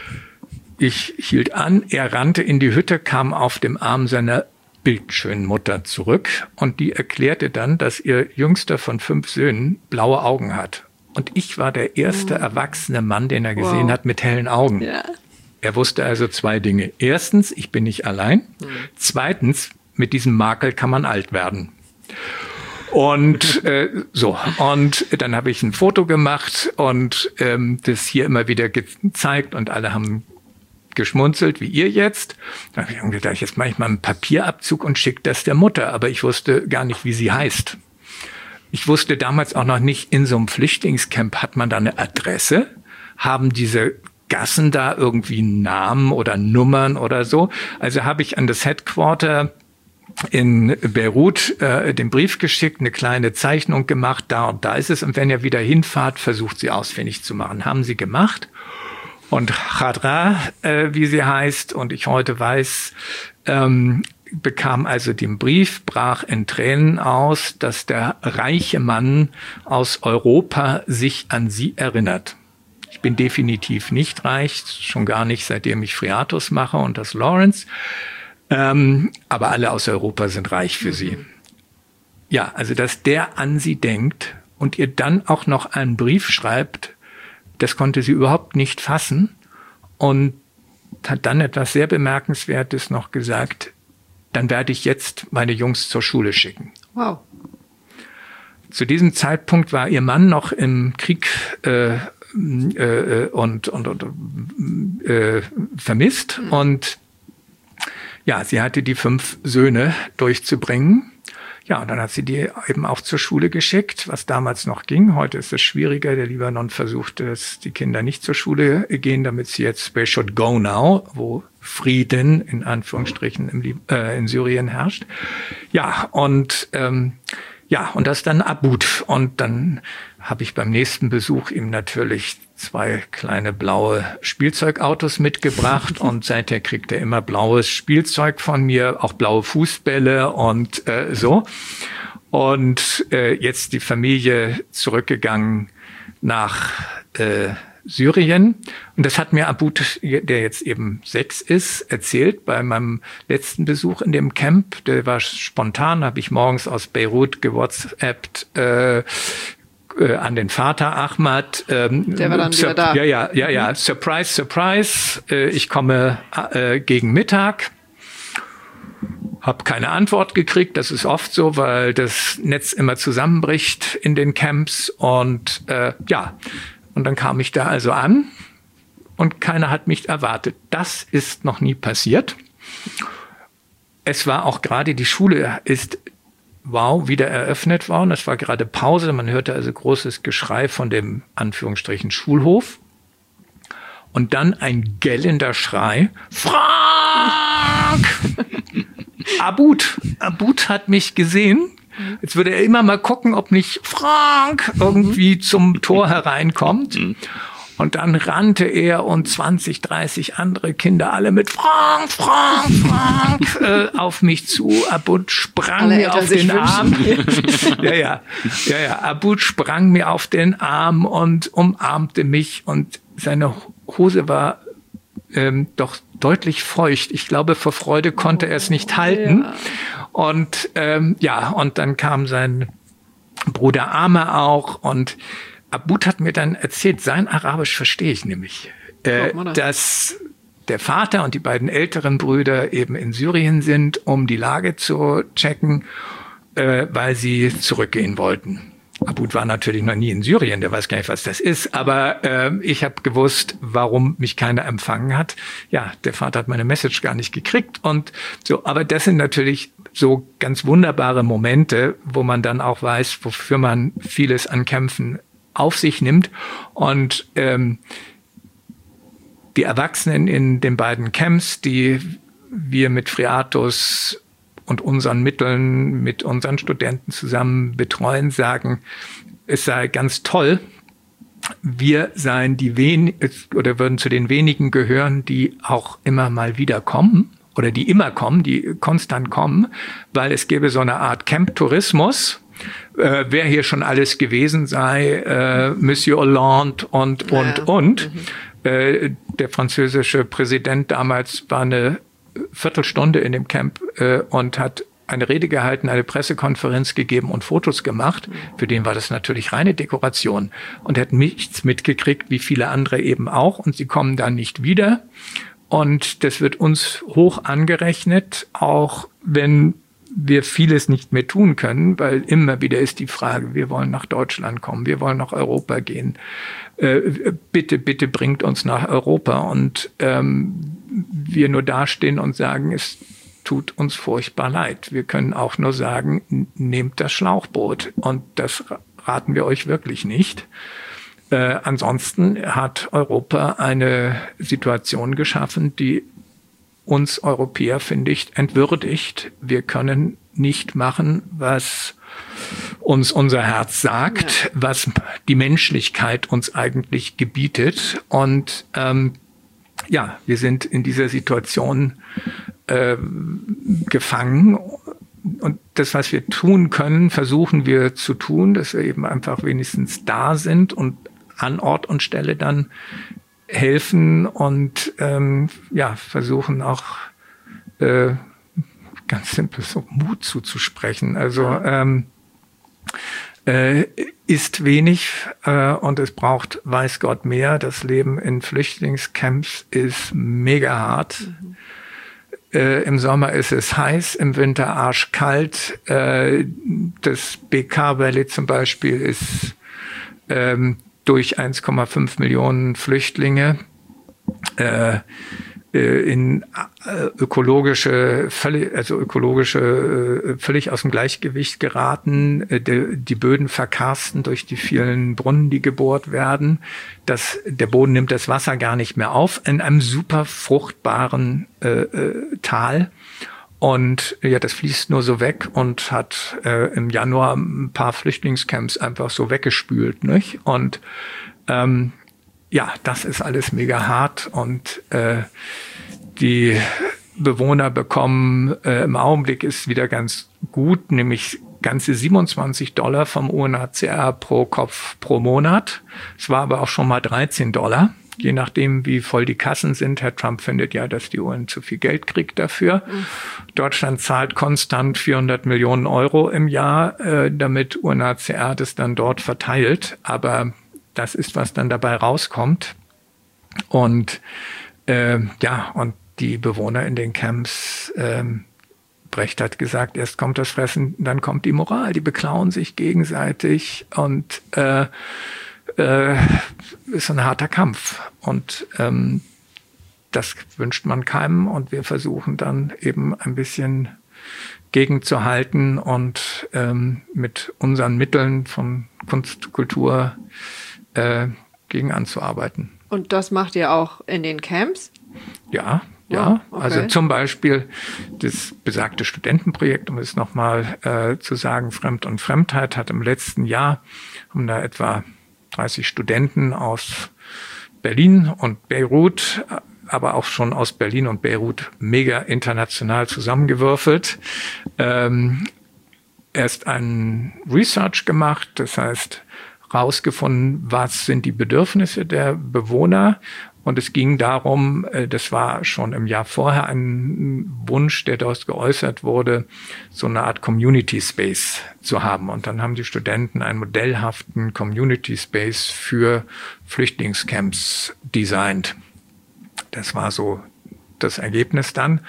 Ich hielt an, er rannte in die Hütte, kam auf dem Arm seiner bildschönen Mutter zurück und die erklärte dann, dass ihr jüngster von fünf Söhnen blaue Augen hat. Und ich war der erste wow. erwachsene Mann, den er gesehen wow. hat mit hellen Augen. Ja. Er wusste also zwei Dinge. Erstens, ich bin nicht allein. Mhm. Zweitens, mit diesem Makel kann man alt werden. Und äh, so, und dann habe ich ein Foto gemacht und ähm, das hier immer wieder gezeigt und alle haben geschmunzelt, wie ihr jetzt. Da habe ich gedacht, jetzt mache ich mal einen Papierabzug und schicke das der Mutter. Aber ich wusste gar nicht, wie sie heißt. Ich wusste damals auch noch nicht, in so einem Flüchtlingscamp hat man da eine Adresse? Haben diese Gassen da irgendwie Namen oder Nummern oder so? Also habe ich an das Headquarter in Beirut äh, den Brief geschickt, eine kleine Zeichnung gemacht, da und da ist es. Und wenn ihr wieder hinfahrt, versucht sie ausfindig zu machen. Haben sie gemacht. Und Khadra, äh, wie sie heißt, und ich heute weiß, ähm, bekam also den Brief, brach in Tränen aus, dass der reiche Mann aus Europa sich an sie erinnert. Ich bin definitiv nicht reich, schon gar nicht, seitdem ich Friatus mache und das Lawrence. Ähm, aber alle aus Europa sind reich für sie. Ja, also dass der an sie denkt und ihr dann auch noch einen Brief schreibt, das konnte sie überhaupt nicht fassen und hat dann etwas sehr Bemerkenswertes noch gesagt, dann werde ich jetzt meine Jungs zur Schule schicken. Wow. Zu diesem Zeitpunkt war ihr Mann noch im Krieg äh, äh, und, und, und äh, vermisst mhm. und ja, sie hatte die fünf Söhne durchzubringen. Ja, und dann hat sie die eben auch zur Schule geschickt, was damals noch ging. Heute ist es schwieriger. Der Libanon versucht, dass die Kinder nicht zur Schule gehen, damit sie jetzt they should go now, wo Frieden in Anführungsstrichen im Lib- äh, in Syrien herrscht. Ja, und ähm, ja, und das dann Abud. Und dann habe ich beim nächsten Besuch ihm natürlich zwei kleine blaue Spielzeugautos mitgebracht und seither kriegt er immer blaues Spielzeug von mir, auch blaue Fußbälle und äh, so. Und äh, jetzt die Familie zurückgegangen nach äh, Syrien. Und das hat mir Aboud, der jetzt eben sechs ist, erzählt bei meinem letzten Besuch in dem Camp. Der war spontan, habe ich morgens aus Beirut gewhatsappt, äh, äh, an den Vater Ahmad. Ähm, der war dann wieder da. Ja, ja, ja, ja. Surprise, surprise. Äh, ich komme äh, gegen Mittag. Hab keine Antwort gekriegt, das ist oft so, weil das Netz immer zusammenbricht in den Camps. Und äh, ja, und dann kam ich da also an und keiner hat mich erwartet. Das ist noch nie passiert. Es war auch gerade, die Schule ist, wow, wieder eröffnet worden. Es war gerade Pause, man hörte also großes Geschrei von dem, Anführungsstrichen, Schulhof. Und dann ein gellender Schrei. Frank! Aboud, Aboud hat mich gesehen. Jetzt würde er immer mal gucken, ob nicht Frank irgendwie zum Tor hereinkommt. Und dann rannte er und zwanzig, dreißig andere Kinder alle mit Frank, Frank, Frank äh, auf mich zu. Aboud sprang alle mir auf den Arm. ja, ja, ja, ja. Aboud sprang mir auf den Arm und umarmte mich und seine Hose war ähm, doch deutlich feucht. Ich glaube, vor Freude konnte er es nicht halten. Ja. Und ähm, ja, und dann kam sein Bruder Amer auch. Und Aboud hat mir dann erzählt, sein Arabisch verstehe ich nämlich, äh, dass der Vater und die beiden älteren Brüder eben in Syrien sind, um die Lage zu checken, äh, weil sie zurückgehen wollten. Aboud war natürlich noch nie in Syrien, der weiß gar nicht, was das ist, aber äh, ich habe gewusst, warum mich keiner empfangen hat. Ja, der Vater hat meine Message gar nicht gekriegt und so. Aber das sind natürlich so ganz wunderbare Momente, wo man dann auch weiß, wofür man vieles an Kämpfen auf sich nimmt. Und ähm, die Erwachsenen in den beiden Camps, die wir mit Friatus und unseren Mitteln, mit unseren Studenten zusammen betreuen, sagen, es sei ganz toll, wir seien die wen oder würden zu den wenigen gehören, die auch immer mal wieder kommen oder die immer kommen, die konstant kommen, weil es gäbe so eine Art Camp-Tourismus, äh, wer hier schon alles gewesen sei, äh, Monsieur Hollande und, und, ja. und. Mhm. Äh, der französische Präsident damals war eine Viertelstunde in dem Camp äh, und hat eine Rede gehalten, eine Pressekonferenz gegeben und Fotos gemacht. Für den war das natürlich reine Dekoration. Und er hat nichts mitgekriegt, wie viele andere eben auch. Und sie kommen dann nicht wieder. Und das wird uns hoch angerechnet, auch wenn wir vieles nicht mehr tun können, weil immer wieder ist die Frage, wir wollen nach Deutschland kommen, wir wollen nach Europa gehen. Äh, bitte, bitte bringt uns nach Europa. Und ähm, wir nur dastehen und sagen, es tut uns furchtbar leid. Wir können auch nur sagen, nehmt das Schlauchboot. Und das raten wir euch wirklich nicht. Äh, ansonsten hat Europa eine Situation geschaffen, die uns Europäer, finde ich, entwürdigt. Wir können nicht machen, was uns unser Herz sagt, ja. was die Menschlichkeit uns eigentlich gebietet. Und ähm, ja, wir sind in dieser Situation äh, gefangen. Und das, was wir tun können, versuchen wir zu tun, dass wir eben einfach wenigstens da sind und an Ort und Stelle dann helfen und ähm, ja versuchen auch äh, ganz simpel so Mut zuzusprechen. Also ähm, äh, ist wenig äh, und es braucht, weiß Gott, mehr. Das Leben in Flüchtlingscamps ist mega hart. Mhm. Äh, im Sommer ist es heiß, im Winter arschkalt. Äh, das B K Valley zum Beispiel ist ähm, durch eins Komma fünf Millionen Flüchtlinge äh, in ökologische, völlig, also ökologische, völlig aus dem Gleichgewicht geraten, die, die Böden verkarsten durch die vielen Brunnen, die gebohrt werden. Das, der Boden nimmt das Wasser gar nicht mehr auf in einem super fruchtbaren äh, Tal. Und ja, das fließt nur so weg und hat äh, im Januar ein paar Flüchtlingscamps einfach so weggespült, nicht? Und ähm, ja, das ist alles mega hart und äh, die Bewohner bekommen, äh, im Augenblick ist wieder ganz gut, nämlich ganze siebenundzwanzig Dollar vom U N H C R pro Kopf pro Monat. Es war aber auch schon mal dreizehn Dollar. Je nachdem, wie voll die Kassen sind. Herr Trump findet ja, dass die U N zu viel Geld kriegt dafür. Mhm. Deutschland zahlt konstant vierhundert Millionen Euro im Jahr, äh, damit U N H C R das dann dort verteilt. Aber das ist, was dann dabei rauskommt. Und äh, ja, und die Bewohner in den Camps, äh, Brecht hat gesagt, erst kommt das Fressen, dann kommt die Moral. Die beklauen sich gegenseitig und äh, äh, ist ein harter Kampf. Und ähm, das wünscht man keinem. Und wir versuchen dann eben ein bisschen gegenzuhalten und ähm, mit unseren Mitteln von Kunst, Kultur äh, gegen anzuarbeiten. Und das macht ihr auch in den Camps? Ja, ja. Oh, okay. Also zum Beispiel das besagte Studentenprojekt, um es nochmal äh, zu sagen, Fremd und Fremdheit hat im letzten Jahr, haben da etwa dreißig Studenten aus Berlin und Beirut, aber auch schon aus Berlin und Beirut mega international zusammengewürfelt. Ähm, erst ein Research gemacht, das heißt rausgefunden, was sind die Bedürfnisse der Bewohner. Und es ging darum, das war schon im Jahr vorher ein Wunsch, der dort geäußert wurde, so eine Art Community Space zu haben. Und dann haben die Studenten einen modellhaften Community Space für Flüchtlingscamps designt. Das war so das Ergebnis dann.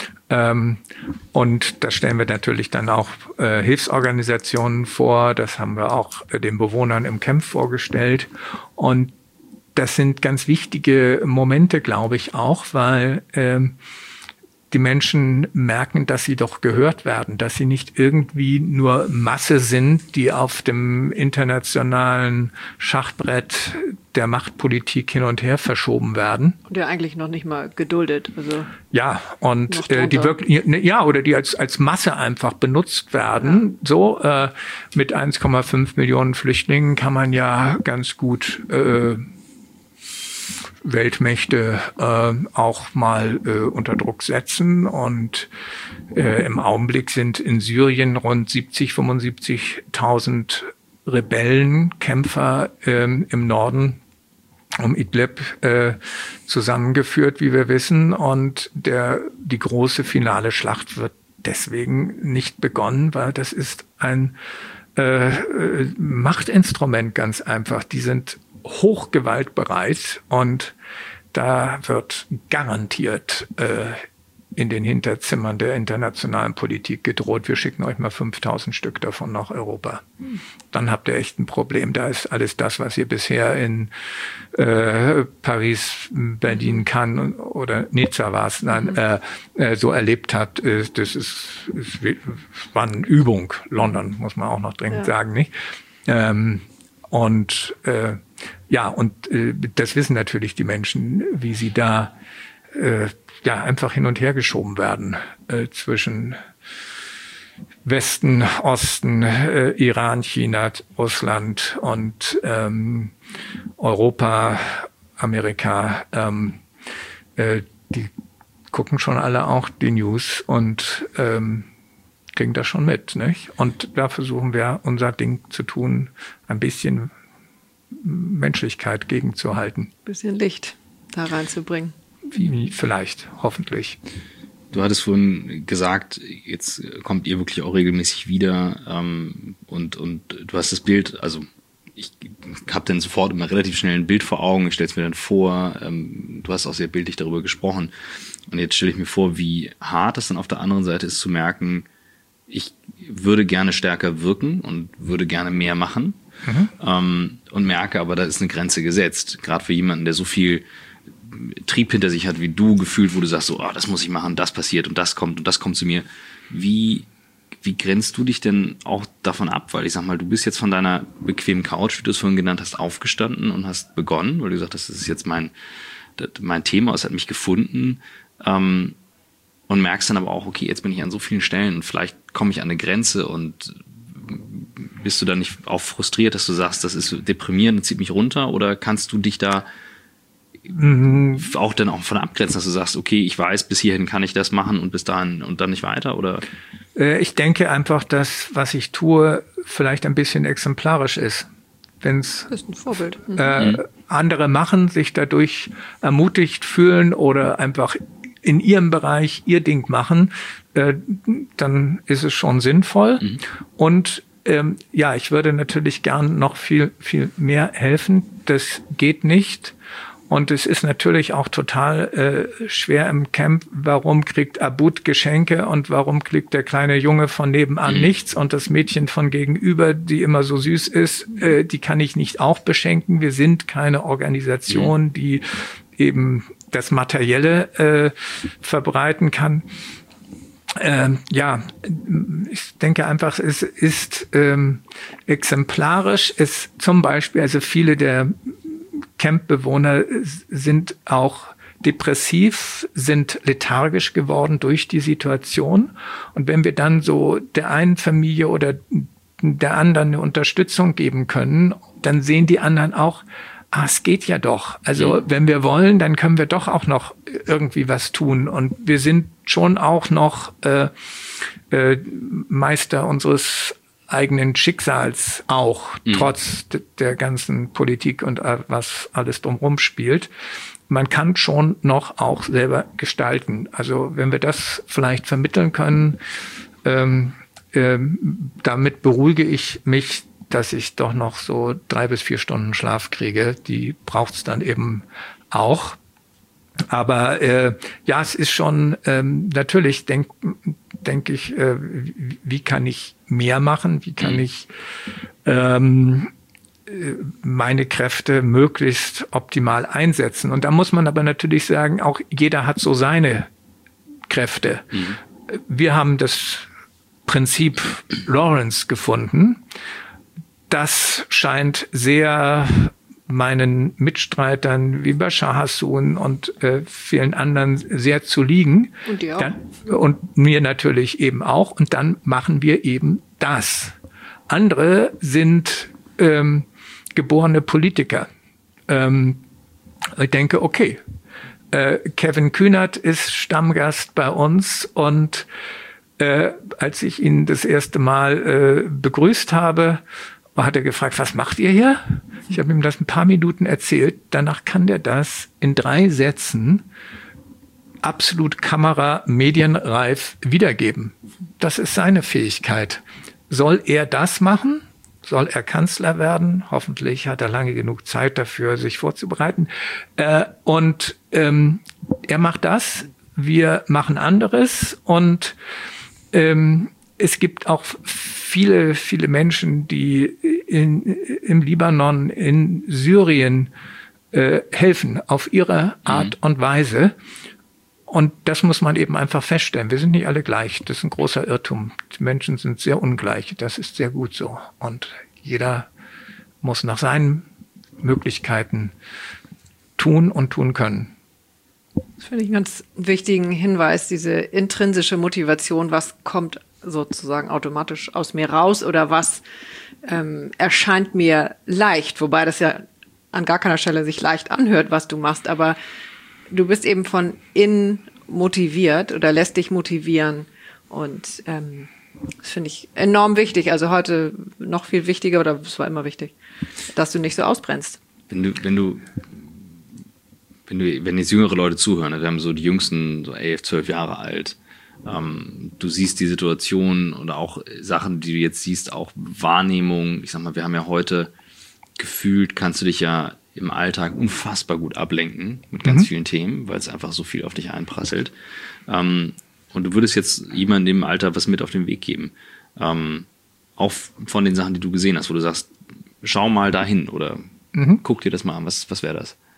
Und da stellen wir natürlich dann auch äh, Hilfsorganisationen vor. Das haben wir auch äh, den Bewohnern im Camp vorgestellt. Und das sind ganz wichtige Momente, glaube ich, auch, weil äh, die Menschen merken, dass sie doch gehört werden, dass sie nicht irgendwie nur Masse sind, die auf dem internationalen Schachbrett der Machtpolitik hin und her verschoben werden. Und ja eigentlich noch nicht mal geduldet. Also ja, und äh, die wirklich, ja, oder die als als Masse einfach benutzt werden. Ja. So äh, mit eins Komma fünf Millionen Flüchtlingen kann man ja ganz gut äh, Weltmächte äh, auch mal äh, unter Druck setzen. Und äh, im Augenblick sind in Syrien rund siebzig, fünfundsiebzigtausend Rebellenkämpfer äh, im Norden um Idlib äh, zusammengeführt, wie wir wissen. Und der die große finale Schlacht wird deswegen nicht begonnen, weil das ist ein äh, Machtinstrument ganz einfach. Die sind hochgewaltbereit und da wird garantiert äh, in den Hinterzimmern der internationalen Politik gedroht, wir schicken euch mal fünftausend Stück davon nach Europa. Hm. Dann habt ihr echt ein Problem. Da ist alles das, was ihr bisher in äh, Paris, Berlin, Cannes oder Nizza war es, nein, mhm. äh, äh, so erlebt habt. Äh, das ist, ist war eine Übung. London, muss man auch noch dringend ja. sagen, nicht? Ähm, und äh, ja, und äh, das wissen natürlich die Menschen, wie sie da äh, ja einfach hin und her geschoben werden äh, zwischen Westen, Osten, äh, Iran, China, Russland und ähm, Europa, Amerika. Ähm, äh, die gucken schon alle auch die News und ähm, kriegen das schon mit, nicht? Und da versuchen wir unser Ding zu tun, ein bisschen Menschlichkeit gegenzuhalten. Ein bisschen Licht da reinzubringen. Wie, vielleicht, hoffentlich. Du hattest vorhin gesagt, jetzt kommt ihr wirklich auch regelmäßig wieder ähm, und, und du hast das Bild, also ich habe dann sofort immer relativ schnell ein Bild vor Augen, ich stelle es mir dann vor, ähm, du hast auch sehr bildlich darüber gesprochen und jetzt stelle ich mir vor, wie hart es dann auf der anderen Seite ist zu merken, ich würde gerne stärker wirken und würde gerne mehr machen mhm. ähm, und merke aber, da ist eine Grenze gesetzt, gerade für jemanden, der so viel Trieb hinter sich hat, wie du gefühlt, wo du sagst, so, oh, das muss ich machen, das passiert und das kommt und das kommt zu mir. Wie, wie grenzt du dich denn auch davon ab? Weil ich sag mal, du bist jetzt von deiner bequemen Couch, wie du es vorhin genannt hast, aufgestanden und hast begonnen, weil du gesagt hast, das ist jetzt mein, das, mein Thema, es hat mich gefunden, ähm, und merkst dann aber auch, okay, jetzt bin ich an so vielen Stellen und vielleicht komme ich an eine Grenze und bist du dann nicht auch frustriert, dass du sagst, das ist deprimierend und zieht mich runter, oder kannst du dich da auch dann auch von abgrenzen, dass du sagst, okay, ich weiß, bis hierhin kann ich das machen und bis dahin und dann nicht weiter, oder? Äh, ich denke einfach, dass was ich tue, vielleicht ein bisschen exemplarisch ist. Wenn es mhm. äh, andere machen, sich dadurch ermutigt fühlen oder einfach in ihrem Bereich ihr Ding machen, äh, dann ist es schon sinnvoll. Mhm. Und ähm, ja, ich würde natürlich gern noch viel, viel mehr helfen. Das geht nicht. Und es ist natürlich auch total äh, schwer im Camp. Warum kriegt Abud Geschenke und warum kriegt der kleine Junge von nebenan mhm. nichts? Und das Mädchen von gegenüber, die immer so süß ist, äh, die kann ich nicht auch beschenken. Wir sind keine Organisation, mhm. die eben das Materielle äh, verbreiten kann. Ähm, ja, ich denke einfach, es ist ähm, exemplarisch. Es zum Beispiel, also viele der Campbewohner sind auch depressiv, sind lethargisch geworden durch die Situation. Und wenn wir dann so der einen Familie oder der anderen eine Unterstützung geben können, dann sehen die anderen auch, ah, es geht ja doch. Also wenn wir wollen, dann können wir doch auch noch irgendwie was tun. Und wir sind schon auch noch äh, äh, Meister unseres eigenen Schicksals auch, mhm. trotz d- der ganzen Politik und äh, was alles drumherum spielt. Man kann schon noch auch selber gestalten. Also wenn wir das vielleicht vermitteln können, ähm, ähm, damit beruhige ich mich, dass ich doch noch so drei bis vier Stunden Schlaf kriege. Die braucht's dann eben auch. Aber äh, ja, es ist schon ähm, natürlich, denke denk ich, äh, wie, wie kann ich mehr machen? Wie kann ich ähm, meine Kräfte möglichst optimal einsetzen? Und da muss man aber natürlich sagen, auch jeder hat so seine Kräfte. Mhm. Wir haben das Prinzip Lawrence gefunden. Das scheint sehr meinen Mitstreitern wie Bashar Hassun und äh, vielen anderen sehr zu liegen. Und dir auch. Dann, und mir natürlich eben auch. Und dann machen wir eben das. Andere sind ähm, geborene Politiker. Ähm, ich denke, okay, äh, Kevin Kühnert ist Stammgast bei uns und äh, als ich ihn das erste Mal äh, begrüßt habe, hat er gefragt, was macht ihr hier? Ich habe ihm das ein paar Minuten erzählt. Danach kann der das in drei Sätzen absolut kamera-, medienreif wiedergeben. Das ist seine Fähigkeit. Soll er das machen? Soll er Kanzler werden? Hoffentlich hat er lange genug Zeit dafür, sich vorzubereiten. Äh, und ähm, er macht das. Wir machen anderes. Und ähm, es gibt auch viele, viele Menschen, die in, im Libanon, in Syrien äh, helfen, auf ihre Art mhm. und Weise. Und das muss man eben einfach feststellen. Wir sind nicht alle gleich. Das ist ein großer Irrtum. Die Menschen sind sehr ungleich. Das ist sehr gut so. Und jeder muss nach seinen Möglichkeiten tun und tun können. Das finde ich einen ganz wichtigen Hinweis, diese intrinsische Motivation. Was kommt sozusagen automatisch aus mir raus oder was ähm, erscheint mir leicht, wobei das ja an gar keiner Stelle sich leicht anhört, was du machst, aber du bist eben von innen motiviert oder lässt dich motivieren und ähm, das finde ich enorm wichtig, also heute noch viel wichtiger oder es war immer wichtig, dass du nicht so ausbrennst. Wenn du, wenn du wenn du, wenn jetzt jüngere Leute zuhören, wir haben so die Jüngsten, so elf, zwölf Jahre alt, Ähm, du siehst die Situation oder auch Sachen, die du jetzt siehst, auch Wahrnehmung. Ich sag mal, wir haben ja heute gefühlt, kannst du dich ja im Alltag unfassbar gut ablenken mit ganz mhm. vielen Themen, weil es einfach so viel auf dich einprasselt. Ähm, und du würdest jetzt jemandem im Alter was mit auf den Weg geben. Ähm, auch von den Sachen, die du gesehen hast, wo du sagst, schau mal dahin oder mhm. guck dir das mal an. Was, was wäre das?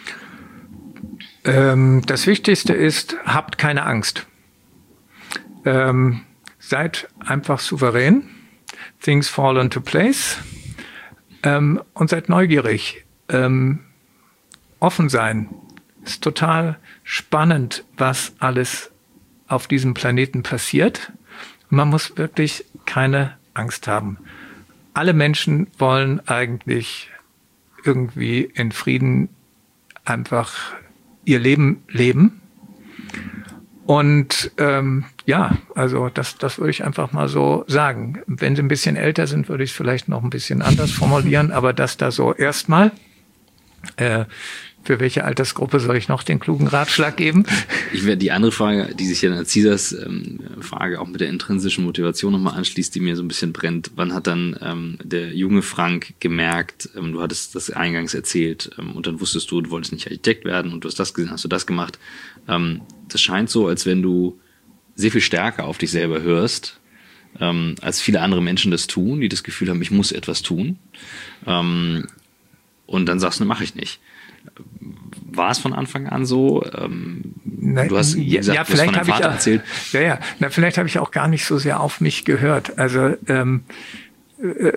Ähm, das Wichtigste ist, habt keine Angst. Ähm, seid einfach souverän, things fall into place ähm, und seid neugierig. Ähm, offen sein. Ist total spannend, was alles auf diesem Planeten passiert. Und man muss wirklich keine Angst haben. Alle Menschen wollen eigentlich irgendwie in Frieden einfach ihr Leben leben. Und ähm, ja, also das, das würde ich einfach mal so sagen. Wenn sie ein bisschen älter sind, würde ich es vielleicht noch ein bisschen anders formulieren, aber das da so erstmal. Äh, für welche Altersgruppe soll ich noch den klugen Ratschlag geben? Ich werde die andere Frage, die sich ja an Cesars ähm, Frage auch mit der intrinsischen Motivation nochmal anschließt, die mir so ein bisschen brennt. Wann hat dann ähm, der junge Frank gemerkt, ähm, du hattest das eingangs erzählt ähm, und dann wusstest du, du wolltest nicht Architekt werden und du hast das gesehen, hast du das gemacht. Ähm, das scheint so, als wenn du sehr viel stärker auf dich selber hörst, ähm, als viele andere Menschen das tun, die das Gefühl haben, ich muss etwas tun. Ähm, und dann sagst du, mache ich nicht. War es von Anfang an so? Ähm, Na, du hast, wie gesagt, ja, du hast von deinem Vater auch, erzählt. Ja, ja. Na, vielleicht habe ich auch gar nicht so sehr auf mich gehört. Also, ähm, äh,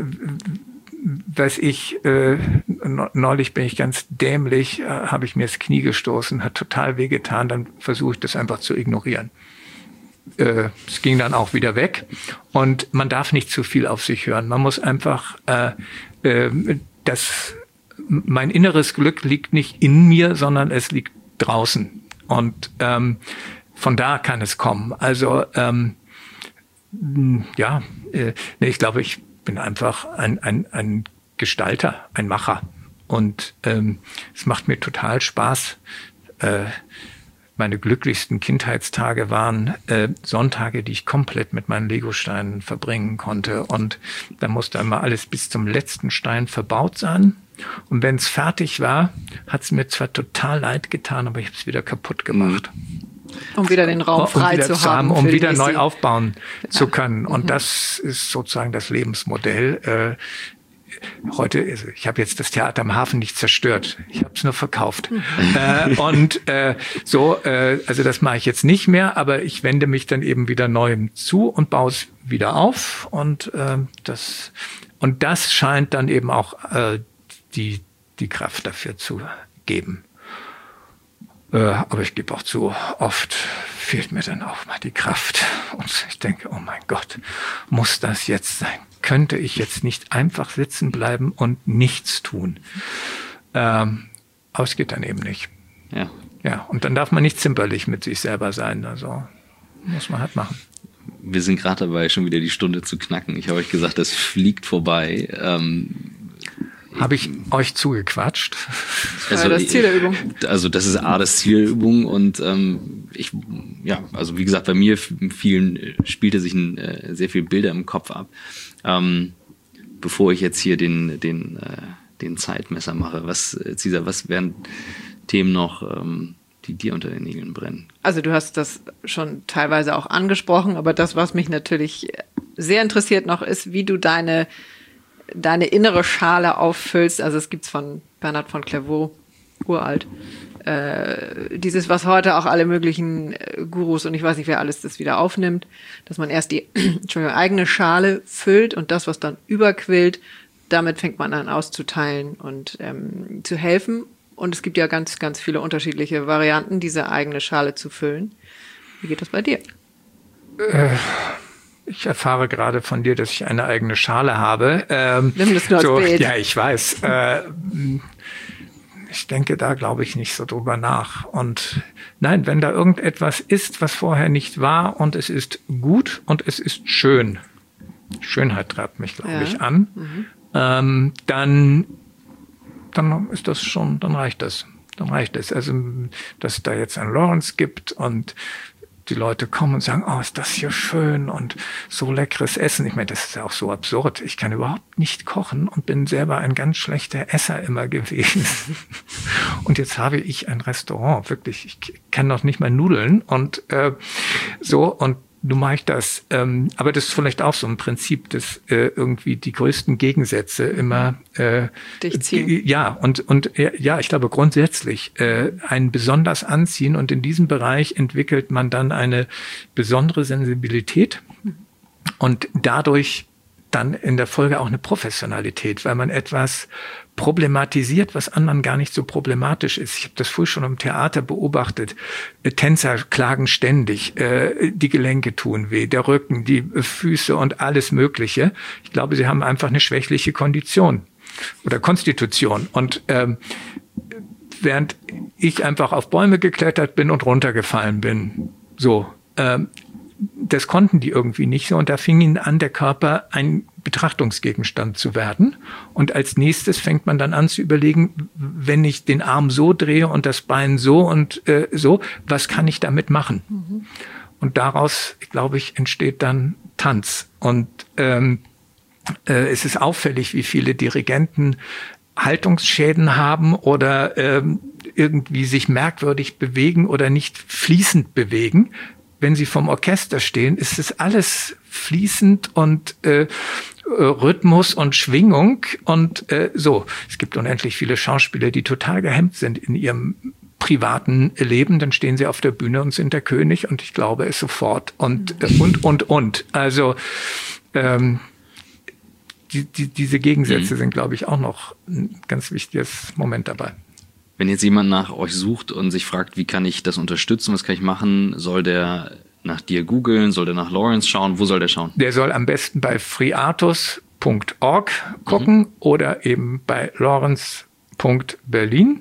was ich, äh, neulich bin ich ganz dämlich, äh, habe ich mir das Knie gestoßen, hat total wehgetan, dann versuche ich das einfach zu ignorieren. Äh, es ging dann auch wieder weg. Und man darf nicht zu viel auf sich hören. Man muss einfach äh, äh, das mein inneres Glück liegt nicht in mir, sondern es liegt draußen. Und ähm, von da kann es kommen. Also ähm, ja, äh, nee, ich glaube, ich bin einfach ein, ein, ein Gestalter, ein Macher. Und ähm, es macht mir total Spaß. Äh, meine glücklichsten Kindheitstage waren äh, Sonntage, die ich komplett mit meinen Legosteinen verbringen konnte. Und da musste immer alles bis zum letzten Stein verbaut sein. Und wenn es fertig war, hat es mir zwar total leid getan, aber ich habe es wieder kaputt gemacht. Um wieder den Raum frei um zu haben. Um wieder neu Sie aufbauen ja. zu können. Und mhm. das ist sozusagen das Lebensmodell. Äh, heute, ich habe jetzt das Theater am Hafen nicht zerstört. Ich habe es nur verkauft. Mhm. Äh, und äh, so, äh, also das mache ich jetzt nicht mehr, aber ich wende mich dann eben wieder neuem zu und baue es wieder auf. Und äh, das und das scheint dann eben auch äh, die die Kraft dafür zu geben. Äh, aber ich gebe auch zu, oft fehlt mir dann auch mal die Kraft. Und ich denke, oh mein Gott, muss das jetzt sein? Könnte ich jetzt nicht einfach sitzen bleiben und nichts tun? Ähm, aber es geht dann eben nicht. Ja. Ja, und dann darf man nicht zimperlich mit sich selber sein. Also muss man halt machen. Wir sind gerade dabei, schon wieder die Stunde zu knacken. Ich habe euch gesagt, das fliegt vorbei. Ähm, Habe ich euch zugequatscht? Das war das Ziel der Übung. Also das ist A, das Ziel der Übung und ähm, ich, ja, also wie gesagt, bei mir vielen spielte sich ein, äh, sehr viel Bilder im Kopf ab. Ähm, bevor ich jetzt hier den, den, äh, den Zeitmesser mache, was, Cesar, was wären Themen noch, ähm, die dir unter den Nägeln brennen? Also du hast das schon teilweise auch angesprochen, aber das, was mich natürlich sehr interessiert noch, ist, wie du deine deine innere Schale auffüllst. Also es gibt's von Bernhard von Clairvaux, uralt. Äh, dieses, was heute auch alle möglichen Gurus und ich weiß nicht, wer alles das wieder aufnimmt, dass man erst die Entschuldigung, eigene Schale füllt und das, was dann überquillt, damit fängt man an auszuteilen und ähm, zu helfen. Und es gibt ja ganz, ganz viele unterschiedliche Varianten, diese eigene Schale zu füllen. Wie geht das bei dir? Äh. Ich erfahre gerade von dir, dass ich eine eigene Schale habe. Ähm, Nimm das nur als so, Bild. Ja, ich weiß. Äh, ich denke da, glaube ich, nicht so drüber nach. Und nein, wenn da irgendetwas ist, was vorher nicht war und es ist gut und es ist schön, Schönheit treibt mich, glaube ja. ich, an, mhm. ähm, dann, dann ist das schon, dann reicht das. Dann reicht es. Also, dass es da jetzt ein Lawrence gibt und die Leute kommen und sagen, oh, ist das hier schön und so leckeres Essen. Ich meine, das ist ja auch so absurd. Ich kann überhaupt nicht kochen und bin selber ein ganz schlechter Esser immer gewesen. Und jetzt habe ich ein Restaurant, wirklich. Ich kann noch nicht mal Nudeln und äh, so und nun mache ich das. Ähm, aber das ist vielleicht auch so ein Prinzip, dass äh, irgendwie die größten Gegensätze immer äh, dich ziehen. Ja, und, und ja, ich glaube grundsätzlich äh, einen besonders anziehen und in diesem Bereich entwickelt man dann eine besondere Sensibilität und dadurch dann in der Folge auch eine Professionalität, weil man etwas problematisiert, was anderen gar nicht so problematisch ist. Ich habe das früher schon im Theater beobachtet. Tänzer klagen ständig, äh, die Gelenke tun weh, der Rücken, die Füße und alles Mögliche. Ich glaube, sie haben einfach eine schwächliche Kondition oder Konstitution. Und ähm, während ich einfach auf Bäume geklettert bin und runtergefallen bin, So, ähm, das konnten die irgendwie nicht so. Und da fing ihnen an, der Körper ein Betrachtungsgegenstand zu werden. Und als nächstes fängt man dann an zu überlegen, wenn ich den Arm so drehe und das Bein so und äh, so, was kann ich damit machen? Mhm. Und daraus, glaube ich, entsteht dann Tanz. Und ähm, äh, es ist auffällig, wie viele Dirigenten Haltungsschäden haben oder ähm, irgendwie sich merkwürdig bewegen oder nicht fließend bewegen. Wenn sie vom Orchester stehen, ist es alles fließend und äh, Rhythmus und Schwingung und äh, so. Es gibt unendlich viele Schauspieler, die total gehemmt sind in ihrem privaten Leben. Dann stehen sie auf der Bühne und sind der König und ich glaube es sofort und äh, und und und. Also ähm, die, die, diese Gegensätze mhm. sind, glaube ich, auch noch ein ganz wichtiges Moment dabei. Wenn jetzt jemand nach euch sucht und sich fragt, wie kann ich das unterstützen, was kann ich machen, soll der nach dir googeln, soll der nach Lawrence schauen, wo soll der schauen? Der soll am besten bei freeartus punkt org gucken mhm. oder eben bei lawrence punkt berlin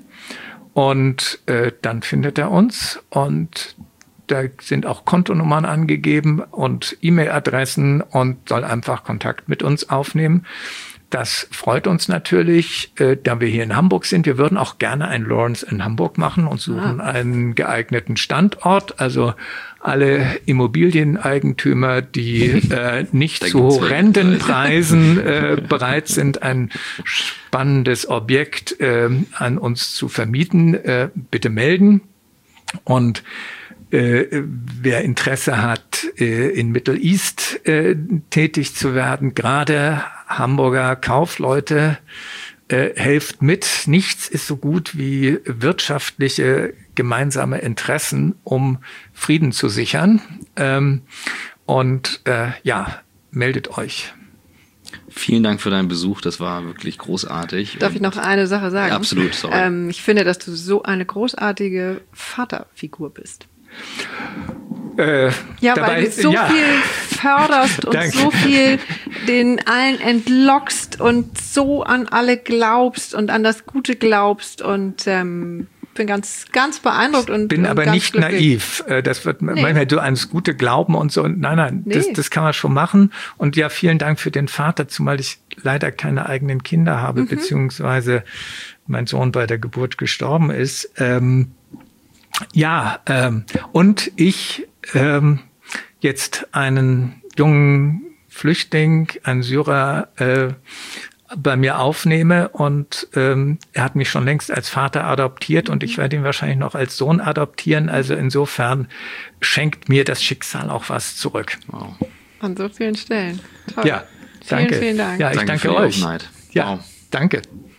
und äh, dann findet er uns und da sind auch Kontonummern angegeben und E-Mail-Adressen und soll einfach Kontakt mit uns aufnehmen. Das freut uns natürlich, äh, da wir hier in Hamburg sind. Wir würden auch gerne ein Lawrence in Hamburg machen und suchen ah. einen geeigneten Standort. Also alle Immobilieneigentümer, die äh, nicht zu horrenden Preisen äh, bereit sind, ein spannendes Objekt äh, an uns zu vermieten, äh, bitte melden. Und Äh, wer Interesse hat, äh, in Middle East äh, tätig zu werden, gerade Hamburger Kaufleute, äh, helft mit. Nichts ist so gut wie wirtschaftliche gemeinsame Interessen, um Frieden zu sichern. Ähm, und äh, ja, meldet euch. Vielen Dank für deinen Besuch, das war wirklich großartig. Darf ich noch eine Sache sagen? Ja, absolut, sorry. Ähm, ich finde, dass du so eine großartige Vaterfigur bist. Äh, ja, dabei, weil du so ja. viel förderst und Danke. so viel den allen entlockst und so an alle glaubst und an das Gute glaubst und ähm, bin ganz, ganz beeindruckt und bin und aber ganz nicht glücklich. naiv. Das wird nee. manchmal so ans Gute glauben und so. Nein, nein, nee. das, das kann man schon machen. Und ja, vielen Dank für den Vater, zumal ich leider keine eigenen Kinder habe, mhm. beziehungsweise mein Sohn bei der Geburt gestorben ist. Ähm, Ja, ähm, und ich ähm, jetzt einen jungen Flüchtling, einen Syrer, äh, bei mir aufnehme und ähm, er hat mich schon längst als Vater adoptiert und ich werde ihn wahrscheinlich noch als Sohn adoptieren. Also insofern schenkt mir das Schicksal auch was zurück. Wow. An so vielen Stellen. Toll. Ja, danke. Vielen, vielen Dank. Ja, ich danke, danke für die euch. Offenheit. Ja, wow. danke.